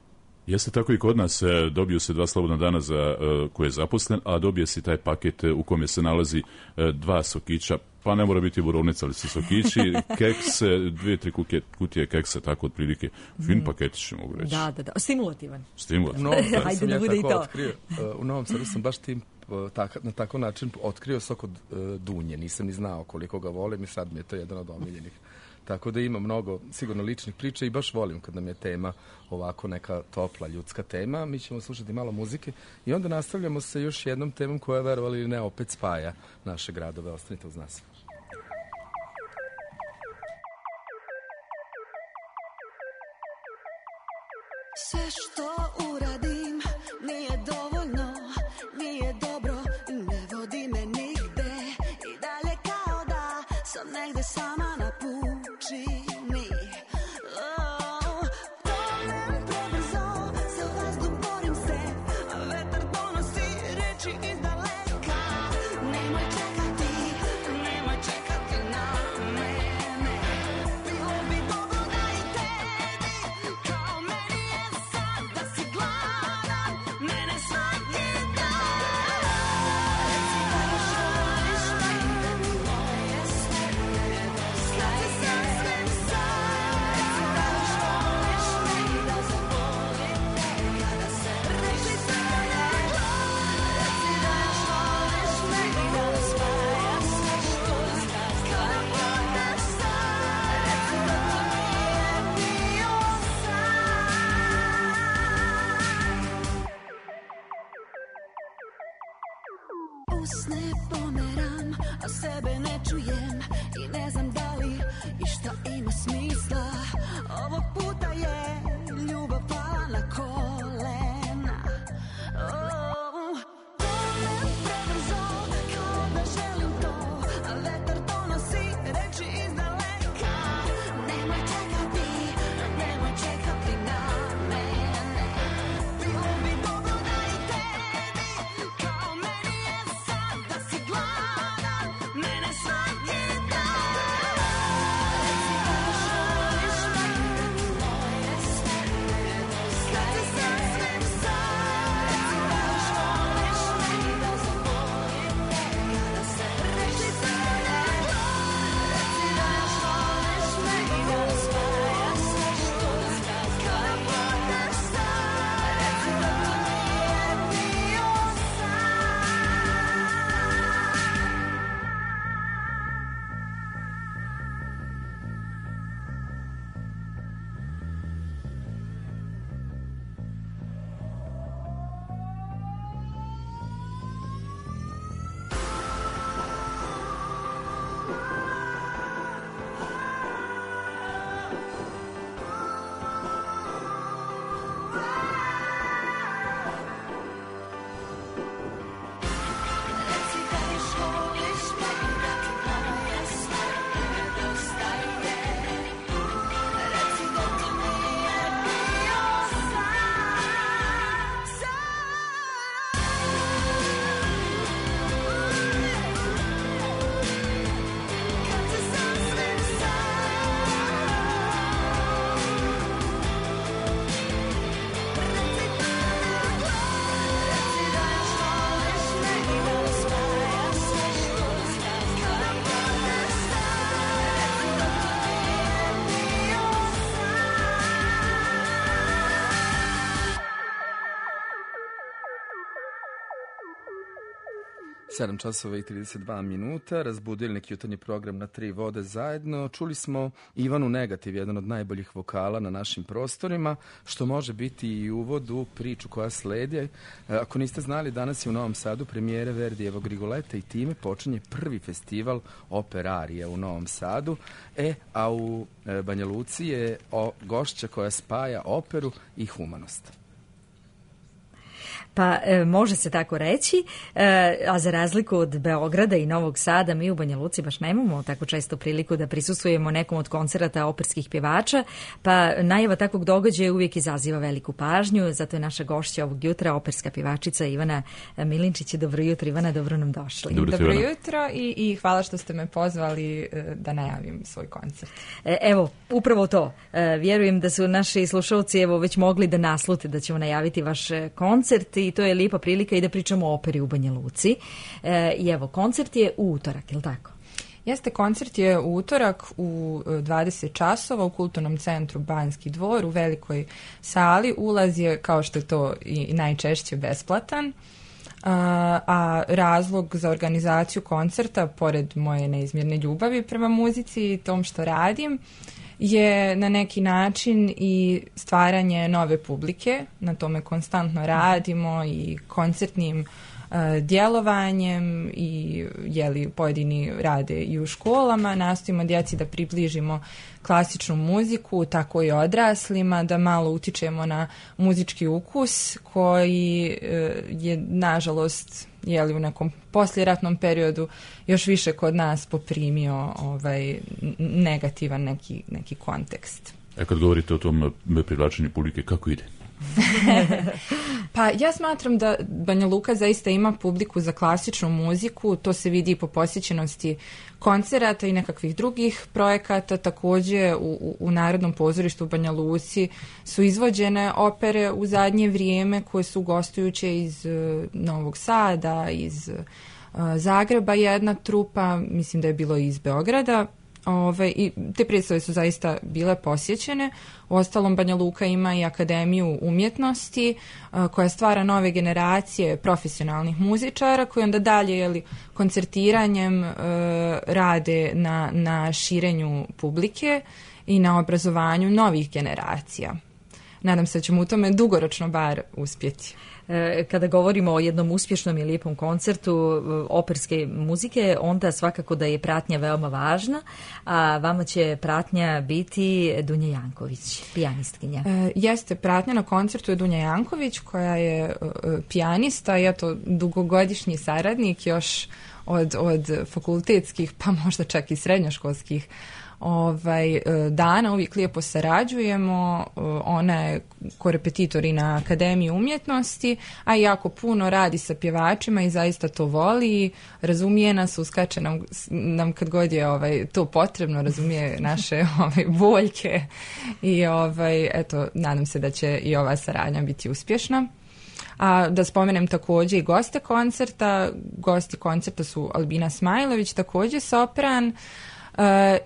Jeste tako i kod nas, e, dobiju se dva slobodna dana za e, koje je zaposlen, a dobije se taj paket e, u kome se nalazi e, dva sokića, pa ne mora biti borovnica, ali se sokići, keks, dvije, tri kutije, kutije keksa, tako otprilike. Fin Mm. paketić, mogu reći. Da, da, da. Stimulativan. Stimulativan. No, da, Ajde sam da ja bude i tako to. otkrio, uh, u Novom Sadu sam baš tim uh, tak, na takav način otkrio sok od uh, dunje. Nisam ni znao koliko ga volim i sad mi je to jedan od omiljenih. Tako da ima mnogo sigurno ličnih priča i baš volim kad nam je tema ovako neka topla ljudska tema. Mi ćemo slušati malo muzike i onda nastavljamo sa još jednom temom koja, verovali ili ne, opet spaja naše gradove. Ostanite uz nas. Sve što uradim nije dovoljno, nije dobro, ne vodi me nigde i dalje kao da sam negde sama na pučini. Oh, tonem prebrzo, za vazduh borim se, a vetar donosi reči iz daleka. Nemoj čekati, nemoj čekati na mene, bilo bi dobro da i tebi kao meni je sad da si gladan, mene svaki dan. Reci da još voliš me, moje sve nedostaje. Sasvim sad, reci da još voliš me i da zaborim te kada se reči se ne gleda. Reci da još voliš me i da spaja sve što znaš kada budeš sad. Reci da to nije bio san. Usne pomeram, a sebe ne čujem i ne znam da li i šta ima smisla. Ovog puta je ljubav pala na kolena. Oh, tonem prebrzo, kao da želim to, a vetar donosi reči iz daleka. Nemoj čekati, nemoj čekati na mene, bilo bi dobro da i tebi kao meni je sad da si gladan, mene svaki dan. Reci da još voliš me, moje sve nedostaje. Sasvim sad, reci da još voliš me i da zaborim te kada se reči se ne gleda. Reci da još voliš me i da spaja sve što znaš kada budeš sad. Reci da to nije bio Reci da još voliš me, moje sve nedostaje. Reci da to nije bio san. Kad se sasvim reci da još voliš me i da spaja sve što znaš kada budeš sad. Reci da to nije bio sedam časova i trideset dva minuta, razbudilnik jutarnji program na tri vode zajedno. Čuli smo Ivanu Negativ, jedan od najboljih vokala na našim prostorima, što može biti i uvod u priču koja sledi. E, Ako niste znali, danas je u Novom Sadu premijere Verdijevog Rigoleta i time počinje prvi festival Operarija u Novom Sadu. E, a u e, Banja Luci je o, gošća koja spaja operu i humanost. Pa e, može se tako reći, e, a za razliku od Beograda i Novog Sada, mi u Banja Luci baš nemamo tako često priliku da prisustvujemo nekom od koncerata operskih pjevača, pa najava takvog događaja uvijek izaziva veliku pažnju, zato je naša gošća ovog jutra operska pjevačica Ivana Milinčić. Dobro jutro, Ivana, dobro nam došli. Dobro, dobro jutro i, i hvala što ste me pozvali e, da najavim svoj koncert. E, evo, upravo to. E, vjerujem da su naši slušalci evo već mogli da naslute da ćemo najaviti vaš koncert i to je lijepa prilika i da pričamo o operi u Banja Luci. E, I evo, koncert je u utorak, je li tako? Jeste, koncert je u utorak u dvadeset časova u Kulturnom centru Banjski dvor u velikoj sali. Ulaz je, kao što je to i najčešće, besplatan. A, a razlog za organizaciju koncerta, pored moje neizmjerne ljubavi prema muzici i tom što radim, je na neki način i stvaranje nove publike. Na tome konstantno radimo i koncertnim uh, djelovanjem i jeli, pojedini rade i u školama. Nastojimo djeci da približimo klasičnu muziku, tako i odraslima, da malo utičemo na muzički ukus koji uh, je nažalost jeli, u nekom poslijeratnom periodu još više kod nas poprimio ovaj negativan neki, neki kontekst. E kad govorite o tom privlačenju publike, kako ide? Pa ja smatram da Banja Luka zaista ima publiku za klasičnu muziku, to se vidi i po posjećenosti koncerata i nekakvih drugih projekata. Također u, u, u Narodnom pozorištu u Banja Luci su izvođene opere u zadnje vrijeme koje su gostujuće iz uh, Novog Sada, iz uh, Zagreba jedna trupa, mislim da je bilo iz Beograda. Ove, i te predstave su zaista bile posjećene. Uostalom, Banja Luka ima i Akademiju umjetnosti a, koja stvara nove generacije profesionalnih muzičara koji onda dalje jeli, koncertiranjem a, rade na, na širenju publike i na obrazovanju novih generacija. Nadam se da ćemo u tome dugoročno bar uspjeti. Kada govorimo o jednom uspješnom i lijepom koncertu operske muzike, onda svakako da je pratnja veoma važna, a vama će pratnja biti Dunja Janković, pijanistkinja. E, jeste, pratnja na koncertu je Dunja Janković, koja je e, pijanista i eto dugogodišnji saradnik još od, od fakultetskih, pa možda čak i srednjoškolskih ovaj dana, uvijek lijepo sarađujemo. Ona je korepetitor i na Akademiji umjetnosti, a jako puno radi sa pjevačima i zaista to voli, razumije nas, uskače nam, nam kad god je ovaj, to potrebno, razumije naše ovaj, boljke i ovaj, eto, nadam se da će i ova saradnja biti uspješna. A da spomenem također i goste koncerta. Gosti koncerta su Albina Smajlović, također sopran, Uh,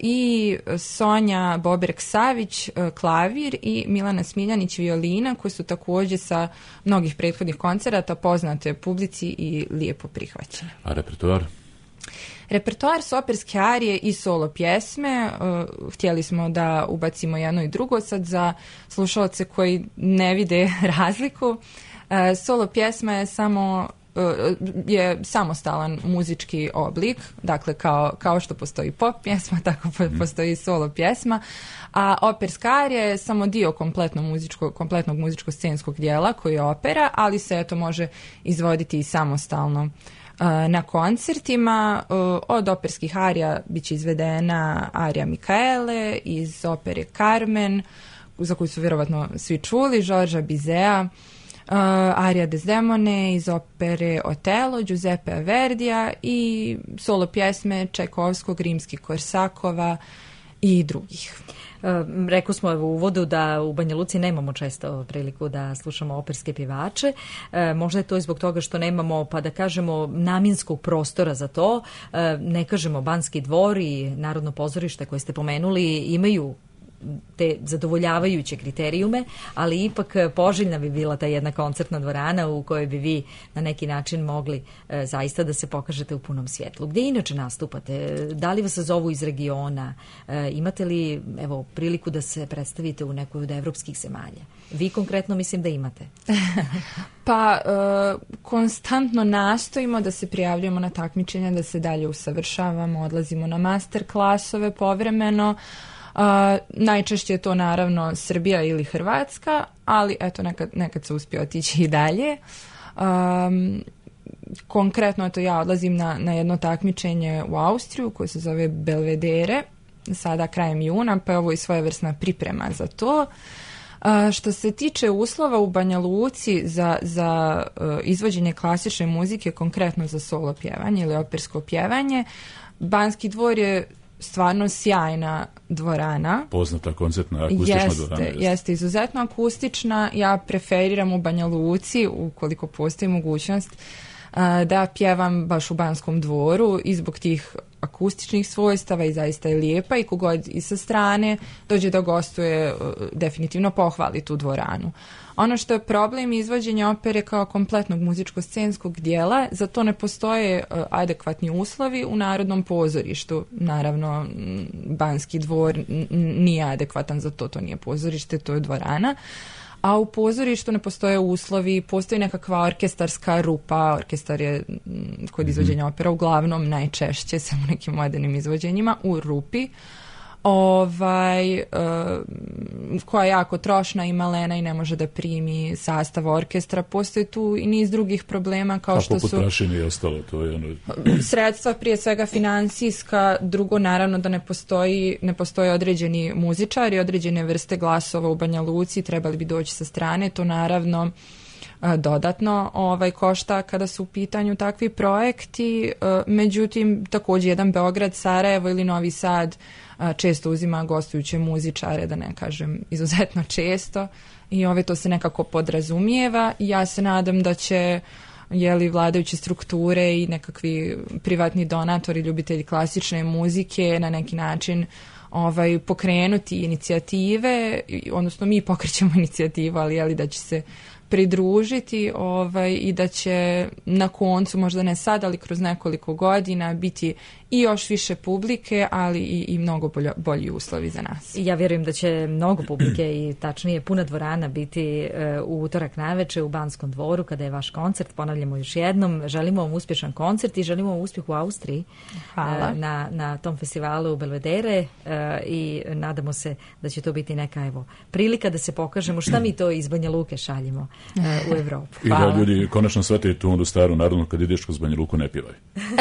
i Sonja Boberg-Savić uh, klavir i Milana Smiljanić violina, koji su također sa mnogih prethodnih koncerata poznate publici i lijepo prihvaćene. A repertoar? Repertoar su operske arije i solo pjesme. Uh, htjeli smo da ubacimo jedno i drugo sad za slušalce koji ne vide razliku. Uh, solo pjesma je samo je samostalan muzički oblik, dakle kao, kao što postoji pop pjesma, tako postoji solo pjesma, a operska arija je samo dio kompletno muzičko, kompletnog muzičko-scenskog dijela koji je opera, ali se eto može izvoditi i samostalno. Na koncertima od operskih arija bit će izvedena arija Mikaele iz opere Carmen, za koju su vjerovatno svi čuli, Žorža Bizea, Uh, arija Desdemone iz opere Otelo, Giuseppe Verdija i solo pjesme Čajkovskog, Rimskih Korsakova i drugih. Uh, rekli smo u uvodu da u Banja Luci nemamo često priliku da slušamo operske pjevače. Uh, možda je to i zbog toga što nemamo, pa da kažemo, namjenskog prostora za to. Uh, ne kažemo Banski dvor i Narodno pozorište koje ste pomenuli imaju te zadovoljavajuće kriterijume, ali ipak poželjna bi bila ta jedna koncertna dvorana u kojoj bi vi na neki način mogli e, zaista da se pokažete u punom svjetlu. Gdje inače nastupate? Da li vas zovu iz regiona? E, imate li evo, priliku da se predstavite u nekoj od evropskih zemalja? Vi konkretno mislim da imate. Pa e, konstantno nastojimo da se prijavljujemo na takmičenja, da se dalje usavršavamo, odlazimo na master klasove povremeno. Uh, najčešće je to naravno Srbija ili Hrvatska, ali eto nekad, nekad se uspije otići i dalje. Uh, Um, konkretno, eto, ja odlazim na, na jedno takmičenje u Austriju koje se zove Belvedere, sada krajem juna, pa je ovo i svojevrsna priprema za to. A, što se tiče uslova u Banja Luci za, za uh, izvođenje klasične muzike, konkretno za solo pjevanje ili opersko pjevanje, Banski dvor je stvarno sjajna dvorana. Poznata koncertna akustična jeste, dvorana. Jeste, jeste, izuzetno akustična. Ja preferiram u Banja Luci, ukoliko postoji mogućnost, da pjevam baš u Banskom dvoru i zbog tih akustičnih svojstava i zaista je lijepa i kogod i sa strane dođe da gostuje, definitivno pohvali tu dvoranu. Ono što je problem izvođenja opere kao kompletnog muzičko-scenskog dijela, za to ne postoje adekvatni uslovi u Narodnom pozorištu. Naravno, Banski dvor nije adekvatan za to, to nije pozorište, to je dvorana. A u pozorištu ne postoje uslovi, postoji nekakva orkestarska rupa, orkestar je kod izvođenja opera uglavnom najčešće, samo u nekim modernim izvođenjima, u rupi, ovaj, uh, koja je jako trošna i malena i ne može da primi sastav orkestra. Postoji tu i niz drugih problema kao A što poput su... prašine i ostalo, to je ono... Sredstva, prije svega financijska, drugo naravno da ne postoji, ne postoje određeni muzičari, određene vrste glasova u Banja Luci, trebali bi doći sa strane, to naravno dodatno ovaj košta kada su u pitanju takvi projekti. Međutim, također jedan Beograd, Sarajevo ili Novi Sad često uzima gostujuće muzičare, da ne kažem izuzetno često, i ove to se nekako podrazumijeva. Ja se nadam da će jeli vladajuće strukture i nekakvi privatni donatori, ljubitelji klasične muzike na neki način ovaj pokrenuti inicijative, odnosno mi pokrećemo inicijativu, ali jeli da će se pridružiti ovaj, i da će na koncu, možda ne sad, ali kroz nekoliko godina biti i još više publike, ali i, i mnogo bolji, bolji uslovi za nas. Ja vjerujem da će mnogo publike i tačnije puna dvorana biti uh, u utorak navečer u Banskom dvoru kada je vaš koncert. Ponavljamo još jednom, želimo vam uspješan koncert i želimo vam uspjeh u Austriji. Hvala. Uh, na, na tom festivalu Belvedere uh, i nadamo se da će to biti neka evo prilika da se pokažemo šta mi to iz Banja Luke šaljemo uh, u Evropu. I da ljudi konačno shvate tu onu staru narodnu, kad ideš kroz Banja Luku ne pjevaj.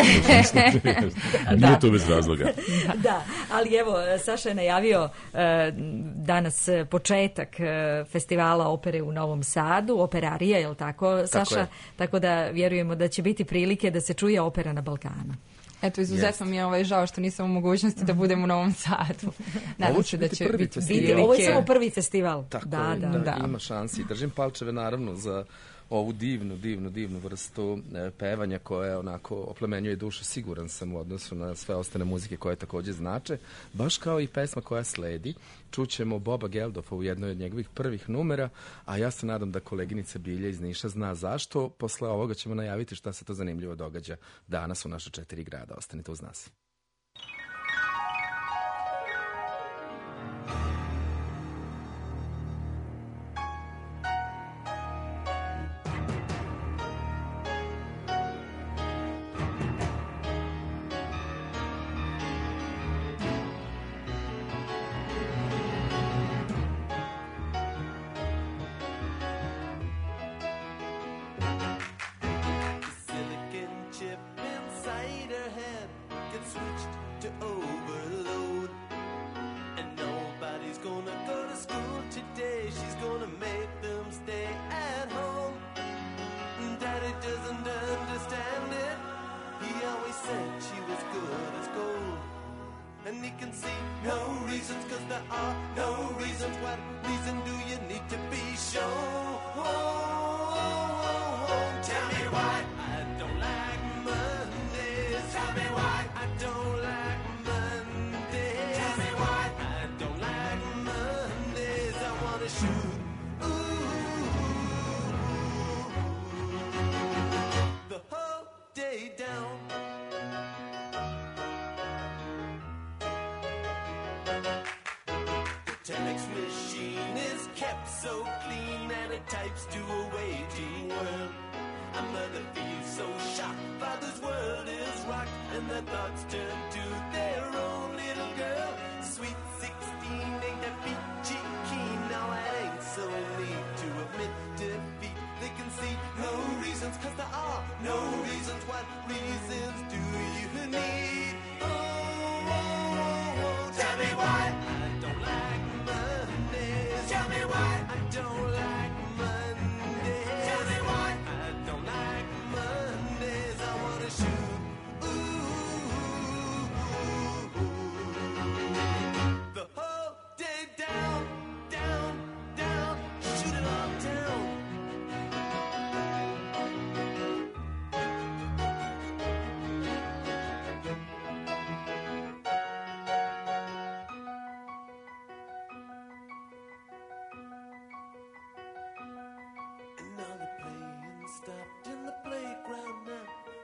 Nije da. To bez razloga. Da. Da, ali evo, Saša je najavio uh, danas početak uh, festivala opere u Novom Sadu, Operarija, je li tako, Saša? Tako, tako da vjerujemo da će biti prilike da se čuje opera na Balkanu. Eto, izuzetno mi je ovaj žao što nisam u mogućnosti da budem u Novom Sadu. Nadam se da će biti prilike. Ovo je samo prvi festival. Tako da, je, da, da, da. Ima šansi. Držim palčeve naravno za ovu divnu, divnu, divnu vrstu e, pevanja koja onako oplemenjuje dušu, siguran sam, u odnosu na sve ostane muzike koje također znače, baš kao i pesma koja sledi. Čućemo Boba Geldofa u jednoj od njegovih prvih numera, a ja se nadam da koleginica Bilja iz Niša zna zašto. Posle ovoga ćemo najaviti šta se to zanimljivo događa danas u naša četiri grada. Ostanite uz nas.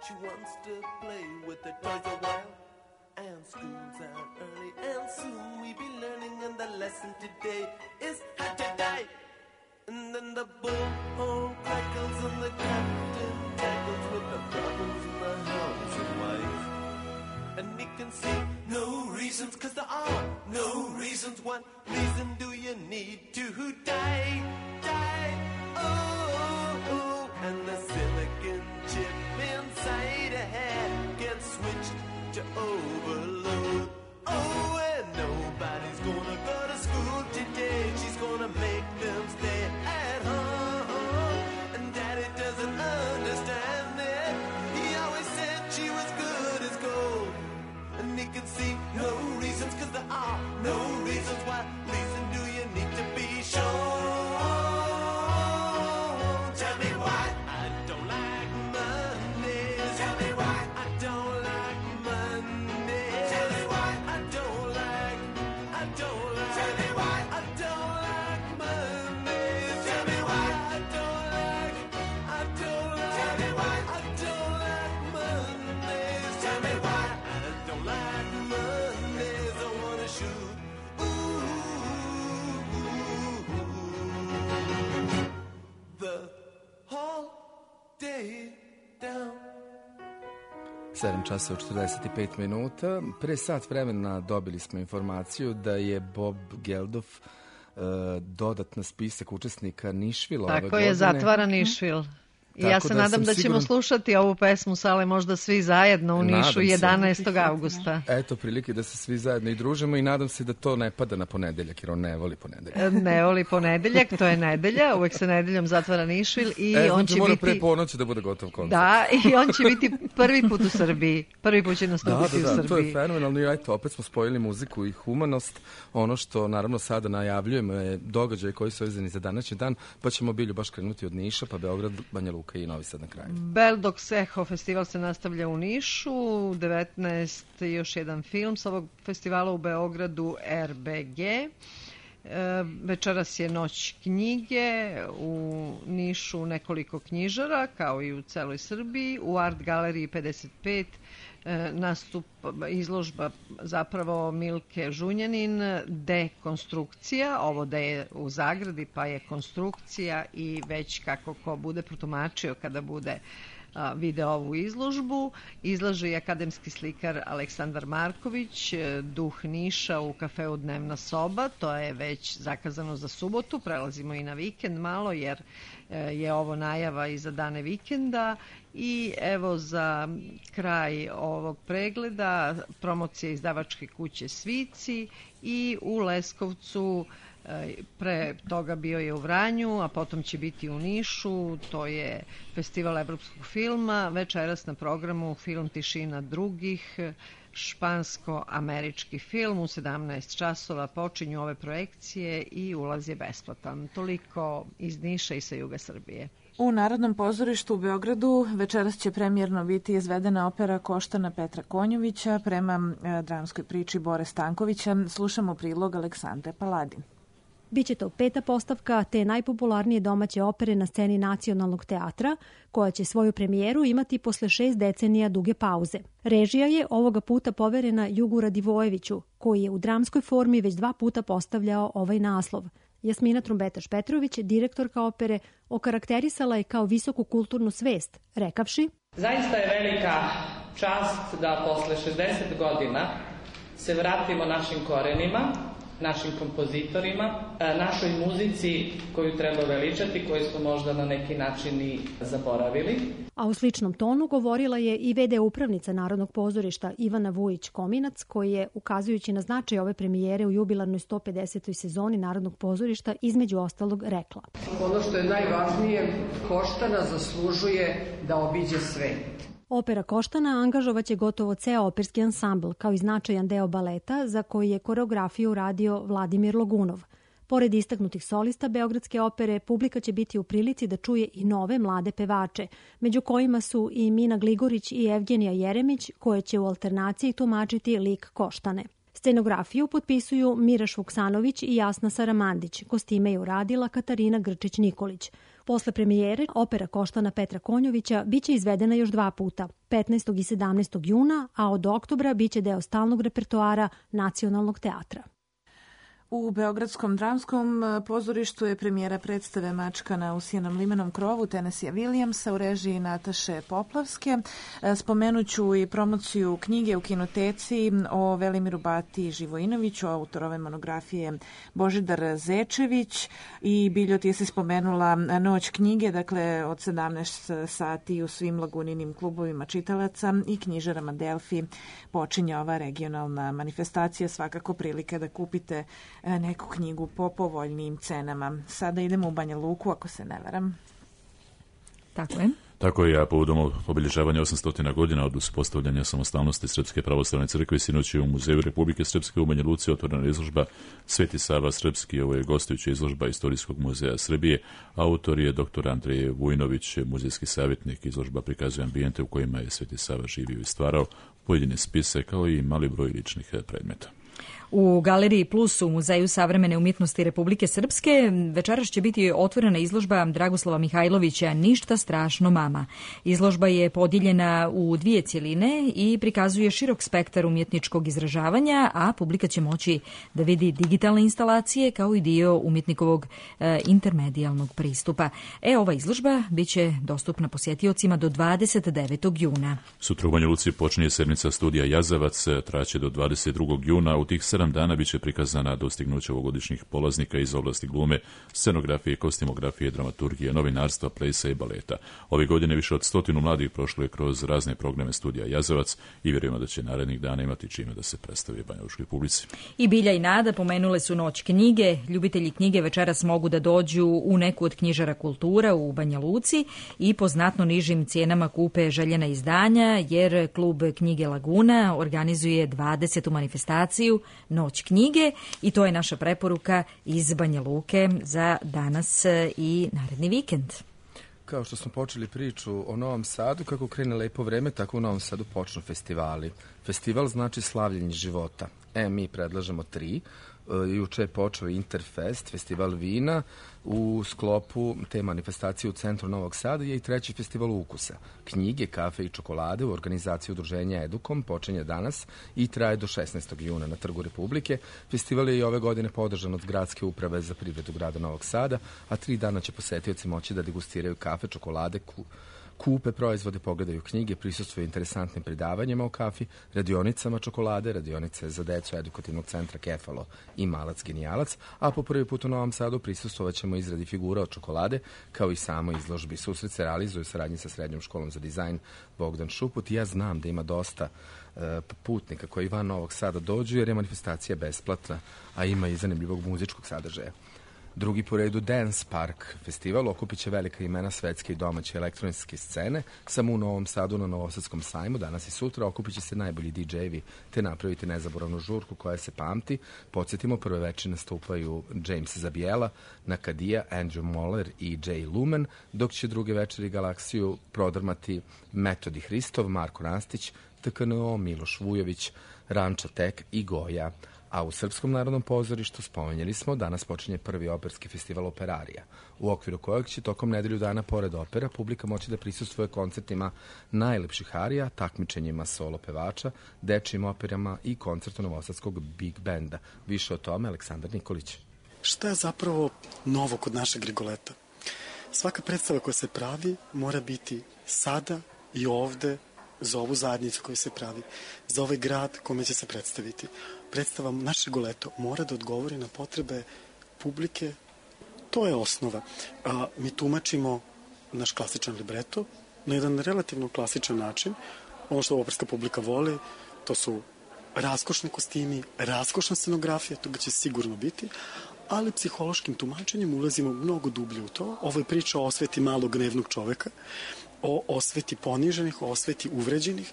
She wants to play with the toys a while. And school's out early, and soon we be learning, and the lesson today is how to die. And then the bullhorn crackles and the captain tackles with the problems and the hounds and wife. And he can see no reasons, cause there are no reasons. What reason do you need to die? Die, oh, oh, oh. And the silicon chip inside her head gets switched to overload. Oh, and nobody's gonna go to school today. She's gonna make them stay at home. And Daddy doesn't understand it. He always said she was good as gold. And he can see no reasons, cause there are no reasons. What reason do you need to be shown? Tell me why I don't like Mondays. Tell me why I don't like Mondays. Tell me why I don't like, I don't like. Tell me why I don't like Mondays. Tell me why I don't like, I don't like. Tell me why I don't like Mondays. Tell me why I don't like Mondays. I wanna shoot. Ooh, the whole day down. sedam časova četrdeset pet minuta. Pre sat vremena dobili smo informaciju da je Bob Geldof uh, dodat na spisak učesnika Nišvila ove godine. Tako je, zatvara Nišvil. I ja se da nadam da ćemo siguran... slušati ovu pesmu Sale možda svi zajedno u Nišu jedanaestog avgusta. Eto prilike da se svi zajedno i družimo i nadam se da to ne pada na ponedeljak, jer on ne voli ponedeljak. Ne voli ponedeljak, to je nedelja, uvek se nedeljom zatvara Nišvil i e, on znači će mora biti... pre ponoći da bude gotov koncert. Da, i on će biti prvi put u Srbiji. Prvi put će nastupiti da, da, da, u Srbiji. To je fenomenalno i eto, opet smo spojili muziku i humanost. Ono što naravno sada najavljujemo je događaj koji su vezani za današnji dan, pa ćemo Bilju baš krenuti od Niša, pa Beograd, Banja Luka i Novi Sad na kraju. Beldok Seho festival se nastavlja u Nišu, devetnaest još jedan film s ovog festivala u Beogradu R B G. E, večeras je Noć knjige, u Nišu nekoliko knjižara, kao i u celoj Srbiji, u Art Galeriji pedeset pet e, nastup, izložba zapravo Milke Žunjanin, dekonstrukcija, ovo da je u zagradi pa je konstrukcija i već kako ko bude protumačio kada bude a, video ovu izložbu. Izlaže i akademski slikar Aleksandar Marković, Duh Niša u kafeu Dnevna soba, to je već zakazano za subotu, prelazimo i na vikend malo jer je ovo najava i za dane vikenda. I evo za kraj ovog pregleda promocija izdavačke kuće Svici i u Leskovcu, pre toga bio je u Vranju, a potom će biti u Nišu, to je festival evropskog filma, večeras na programu film Tišina drugih, špansko-američki film, u sedamnaest časova počinju ove projekcije i ulaz je besplatan. Toliko iz Niša i sa juga Srbije. U Narodnom pozorištu u Beogradu večeras će premijerno biti izvedena opera Koštana Petra Konjovića prema e, dramskoj priči Bore Stankovića. Slušamo prilog Aleksandre Paladin. Biće to peta postavka te najpopularnije domaće opere na sceni Nacionalnog teatra, koja će svoju premijeru imati posle šest decenija duge pauze. Režija je ovoga puta poverena Jugu Radivojeviću, koji je u dramskoj formi već dva puta postavljao ovaj naslov. Jasmina Trumbetaš-Petrović, direktorka opere, okarakterisala je kao visoku kulturnu svest, rekavši: Zaista je velika čast da posle šezdeset godina se vratimo našim korenima, našim kompozitorima, našoj muzici koju treba veličati, koju smo možda na neki način i zaboravili. A u sličnom tonu govorila je i ve de upravnica Narodnog pozorišta Ivana Vujić-Kominac, koji je, ukazujući na značaj ove premijere u jubilarnoj sto pedesetoj sezoni Narodnog pozorišta, između ostalog rekla: Ono što je najvažnije, Koštana zaslužuje da obiđe svet. Opera Koštana angažovaće gotovo ceo operski ansambl, kao i značajan deo baleta za koji je koreografiju radio Vladimir Logunov. Pored istaknutih solista Beogradske opere, publika će biti u prilici da čuje i nove mlade pevače, među kojima su i Mina Gligorić i Evgenija Jeremić, koje će u alternaciji tumačiti lik Koštane. Scenografiju potpisuju Miraš Vuksanović i Jasna Saramandić, kostime je uradila Katarina Grčić-Nikolić. Posle premijere, opera Koštana Petra Konjovića biće izvedena još dva puta, petnaestog i sedamnaestog juna, a od oktobra biće deo stalnog repertoara Nacionalnog teatra. U Beogradskom dramskom pozorištu je premijera predstave Mačka na usijanom limenom krovu Tennessee Williamsa u režiji Nataše Poplavske. Spomenuću i promociju knjige u kinoteci o Velimiru Bati Živojinoviću, autorove monografije Božidar Zečević, i Biljot je se spomenula Noć knjige, dakle od sedamnaest sati u svim Laguninim klubovima čitalaca i knjižarama Delfi počinje ova regionalna manifestacija. Svakako prilika da kupite neku knjigu po povoljnijim cenama. Sada idemo u Banja Luku, ako se ne varam. Tako je. Tako je, a povodom obilježavanja osamsto godina od uspostavljanja samostalnosti Srpske pravoslavne crkve, sinoć je u Muzeju Republike Srpske u Banja Luci otvorena izložba Sveti Sava Srpski. Ovo je gostujuća izložba Istorijskog muzeja Srbije. Autor je doktor Andrej Vujnović, muzejski savjetnik. Izložba prikazuje ambijente u kojima je Sveti Sava živio i stvarao, pojedine spise, kao i mali broj ličnih predmeta. U Galeriji Plus u Muzeju savremene umjetnosti Republike Srpske večeras će biti otvorena izložba Dragoslava Mihajlovića Ništa strašno mama. Izložba je podijeljena u dvije cjeline i prikazuje širok spektar umjetničkog izražavanja, a publika će moći da vidi digitalne instalacije kao i dio umjetnikovog e, intermedijalnog pristupa. E, ova izložba biće dostupna posjetiocima do dvadeset devetog juna. Sutra u Banja Luci počinje sedmica studija Jazavac, traće do dvadeset drugog juna. U tih sedam dana biće prikazana dostignuća ovogodišnjih polaznika iz oblasti glume, scenografije, kostimografije, dramaturgije, novinarstva, plesa i baleta. Ove godine više od stotinu mladih prošlo je kroz razne programe studija Jazavac i vjerujemo da će narednih dana imati čime da se predstavi banjalučkoj publici. I Bilja i Nada pomenule su Noć knjige. Ljubitelji knjige večeras mogu da dođu u neku od knjižara kultura u Banja Luci i po znatno nižim cijenama kupe željena izdanja, jer klub knjige Laguna organizuje dvadesetu manifestaciju Noć knjige i to je naša preporuka iz Banja Luke za danas i naredni vikend. Kao što smo počeli priču o Novom Sadu, kako krene lepo vreme, tako u Novom Sadu počnu festivali. Festival znači slavljenje života. E, mi predlažemo tri. Juče je počeo Interfest, festival vina. U sklopu te manifestacije u centru Novog Sada je i treći festival ukusa. Knjige, kafe i čokolade u organizaciji udruženja Edukom počinje danas i traje do šesnaestog juna na Trgu Republike. Festival je i ove godine podržan od Gradske uprave za privredu grada Novog Sada, a tri dana će posetioci moći da degustiraju kafe, čokolade, ku kupe proizvode, pogledaju knjige, prisustvuju interesantnim predavanjima o kafi, radionicama čokolade, radionice za decu edukativnog centra Kefalo i Malac Genijalac, a po prvi put u Novom Sadu prisustvovat ćemo izradi figura od čokolade, kao i samo izložbi. Susret se realizuje u saradnji sa Srednjom školom za dizajn Bogdan Šuput i ja znam da ima dosta e, putnika koji van Novog Sada dođu, jer je manifestacija besplatna, a ima i zanimljivog muzičkog sadržaja. Drugi po redu Dance Park festival okupit će velika imena svetske i domaće elektronske scene. Samo u Novom Sadu na Novosadskom sajmu danas i sutra okupit će se najbolji di džejevi te napraviti nezaboravnu žurku koja se pamti. Podsjetimo, prve večeri nastupaju James Zabijela, Nakadija, Andrew Moller i Jay Lumen, dok će druge večeri galaksiju prodrmati Metodi Hristov, Marko Rastić, T K N O, Miloš Vujović, Ranča Tek i Goja. A u Srpskom narodnom pozorištu, spomenjali smo, danas počinje prvi operski festival Operarija, u okviru kojeg će tokom nedelju dana, pored opera, publika moći da prisustvuje koncertima najlepših arija, takmičenjima solo pevača, dečijim operama i koncertu Novosadskog Big Benda. Više o tome Aleksandar Nikolić. Šta je zapravo novo kod našeg Rigoleta? Svaka predstava koja se pravi mora biti sada i ovde, za ovu zajednicu koja se pravi, za ovaj grad kome će se predstaviti. Predstava naše Rigoleto mora da odgovori na potrebe publike. To je osnova. A, mi tumačimo naš klasičan libreto na jedan relativno klasičan način. Ono što operska publika voli, to su raskošni kostimi, raskošna scenografija, toga će sigurno biti, ali psihološkim tumačenjem ulazimo mnogo dublje u to. Ovo je priča o osveti malog gnevnog čoveka, o osveti poniženih, o osveti uvređenih,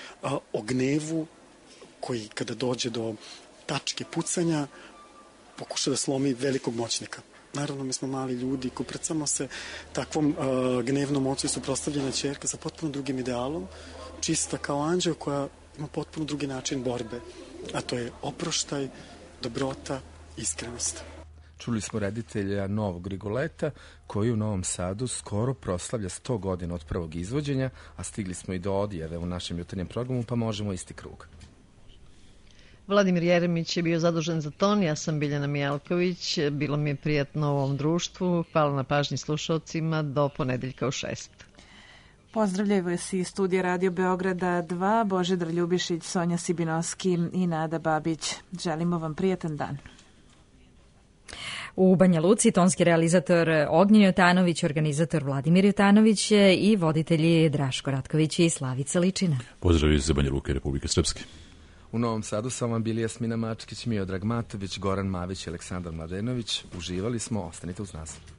o gnevu koji kada dođe do tačke pucanja pokuša da slomi velikog moćnika. Naravno, mi smo mali ljudi, kuprcamo se takvom uh, gnevnom ocu i suprotstavljena ćerka sa potpuno drugim idealom, čista kao anđeo koja ima potpuno drugi način borbe a to je oproštaj, dobrota, iskrenost. Čuli smo reditelja novog Rigoleta, koji u Novom Sadu skoro proslavlja sto godina od prvog izvođenja, a stigli smo i do odjave u našem jutarnjem programu, pa možemo isti krug. Vladimir Jeremić je bio zadužen za ton, ja sam Biljana Mijalković, bilo mi je prijatno u ovom društvu, hvala na pažnji slušalcima, do ponedeljka u šest. Pozdravljaju vas iz studija Radio Beograda dva, Božidar Ljubišić, Sonja Sibinovski i Nada Babić. Želimo vam prijatan dan. U Banja Luci tonski realizator Ognjen Jotanović, organizator Vladimir Jotanović i voditelji Draško Ratković i Slavica Ličina. Pozdrav iz Banja Luke, Republike Srpske. U Novom Sadu su vam bili Jasmina Mačkić, Miodrag Matović, Goran Mavić i Aleksandar Mladenović. Uživali smo, ostanite uz nas.